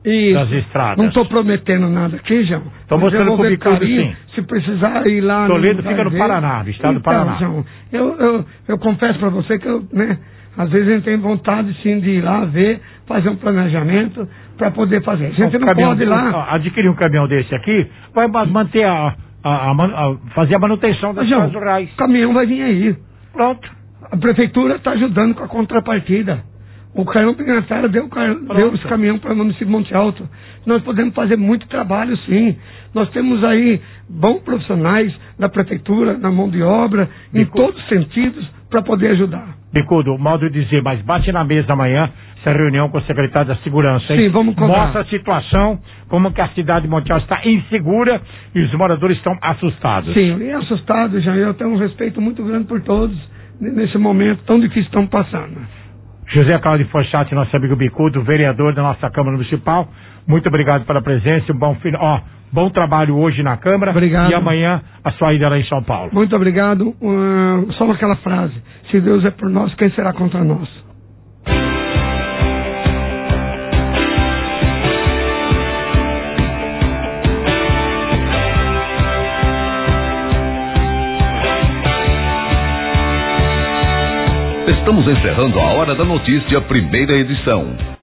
[SPEAKER 11] Isso.
[SPEAKER 3] das estradas.
[SPEAKER 11] Não estou prometendo nada aqui, João.
[SPEAKER 3] Estou mostrando pro Bicudo, sim.
[SPEAKER 11] Se precisar ir lá...
[SPEAKER 3] Toledo fica no ver. Paraná, no estado
[SPEAKER 11] então,
[SPEAKER 3] do Paraná.
[SPEAKER 11] João, eu, eu, eu confesso para você que eu, né, às vezes a gente tem vontade, sim, de ir lá ver, fazer um planejamento para poder fazer. A gente um não
[SPEAKER 3] caminhão,
[SPEAKER 11] pode ir lá...
[SPEAKER 3] Adquirir um caminhão desse aqui, vai manter a... a, a, a fazer a manutenção das estradas rurais.
[SPEAKER 11] O caminhão vai vir aí.
[SPEAKER 3] Pronto.
[SPEAKER 11] A prefeitura está ajudando com a contrapartida. O Carão Pignatário deu, deu esse caminhão para o município de Monte Alto. Nós podemos fazer muito trabalho, sim. Nós temos aí bons profissionais da prefeitura, na mão de obra, Bicudo. Em todos os sentidos, para poder ajudar.
[SPEAKER 3] Bicudo, o modo de dizer, mas bate na mesa amanhã essa reunião com o secretário da Segurança, hein?
[SPEAKER 11] Sim, vamos contar.
[SPEAKER 3] Mostra a situação, como que a cidade de Monte Alto está insegura e os moradores estão assustados.
[SPEAKER 11] Sim, e assustado, já eu tenho um respeito muito grande por todos nesse momento tão difícil que estamos passando.
[SPEAKER 3] José Cláudio Fochati, nosso amigo Bicudo, vereador da nossa Câmara Municipal, muito obrigado pela presença, um bom, ó, bom trabalho hoje na Câmara.
[SPEAKER 11] Obrigado.
[SPEAKER 3] E amanhã a sua ida lá em São Paulo.
[SPEAKER 11] Muito obrigado. Uh, só aquela frase, se Deus é por nós, quem será contra nós?
[SPEAKER 13] Estamos encerrando a Hora da Notícia, primeira edição.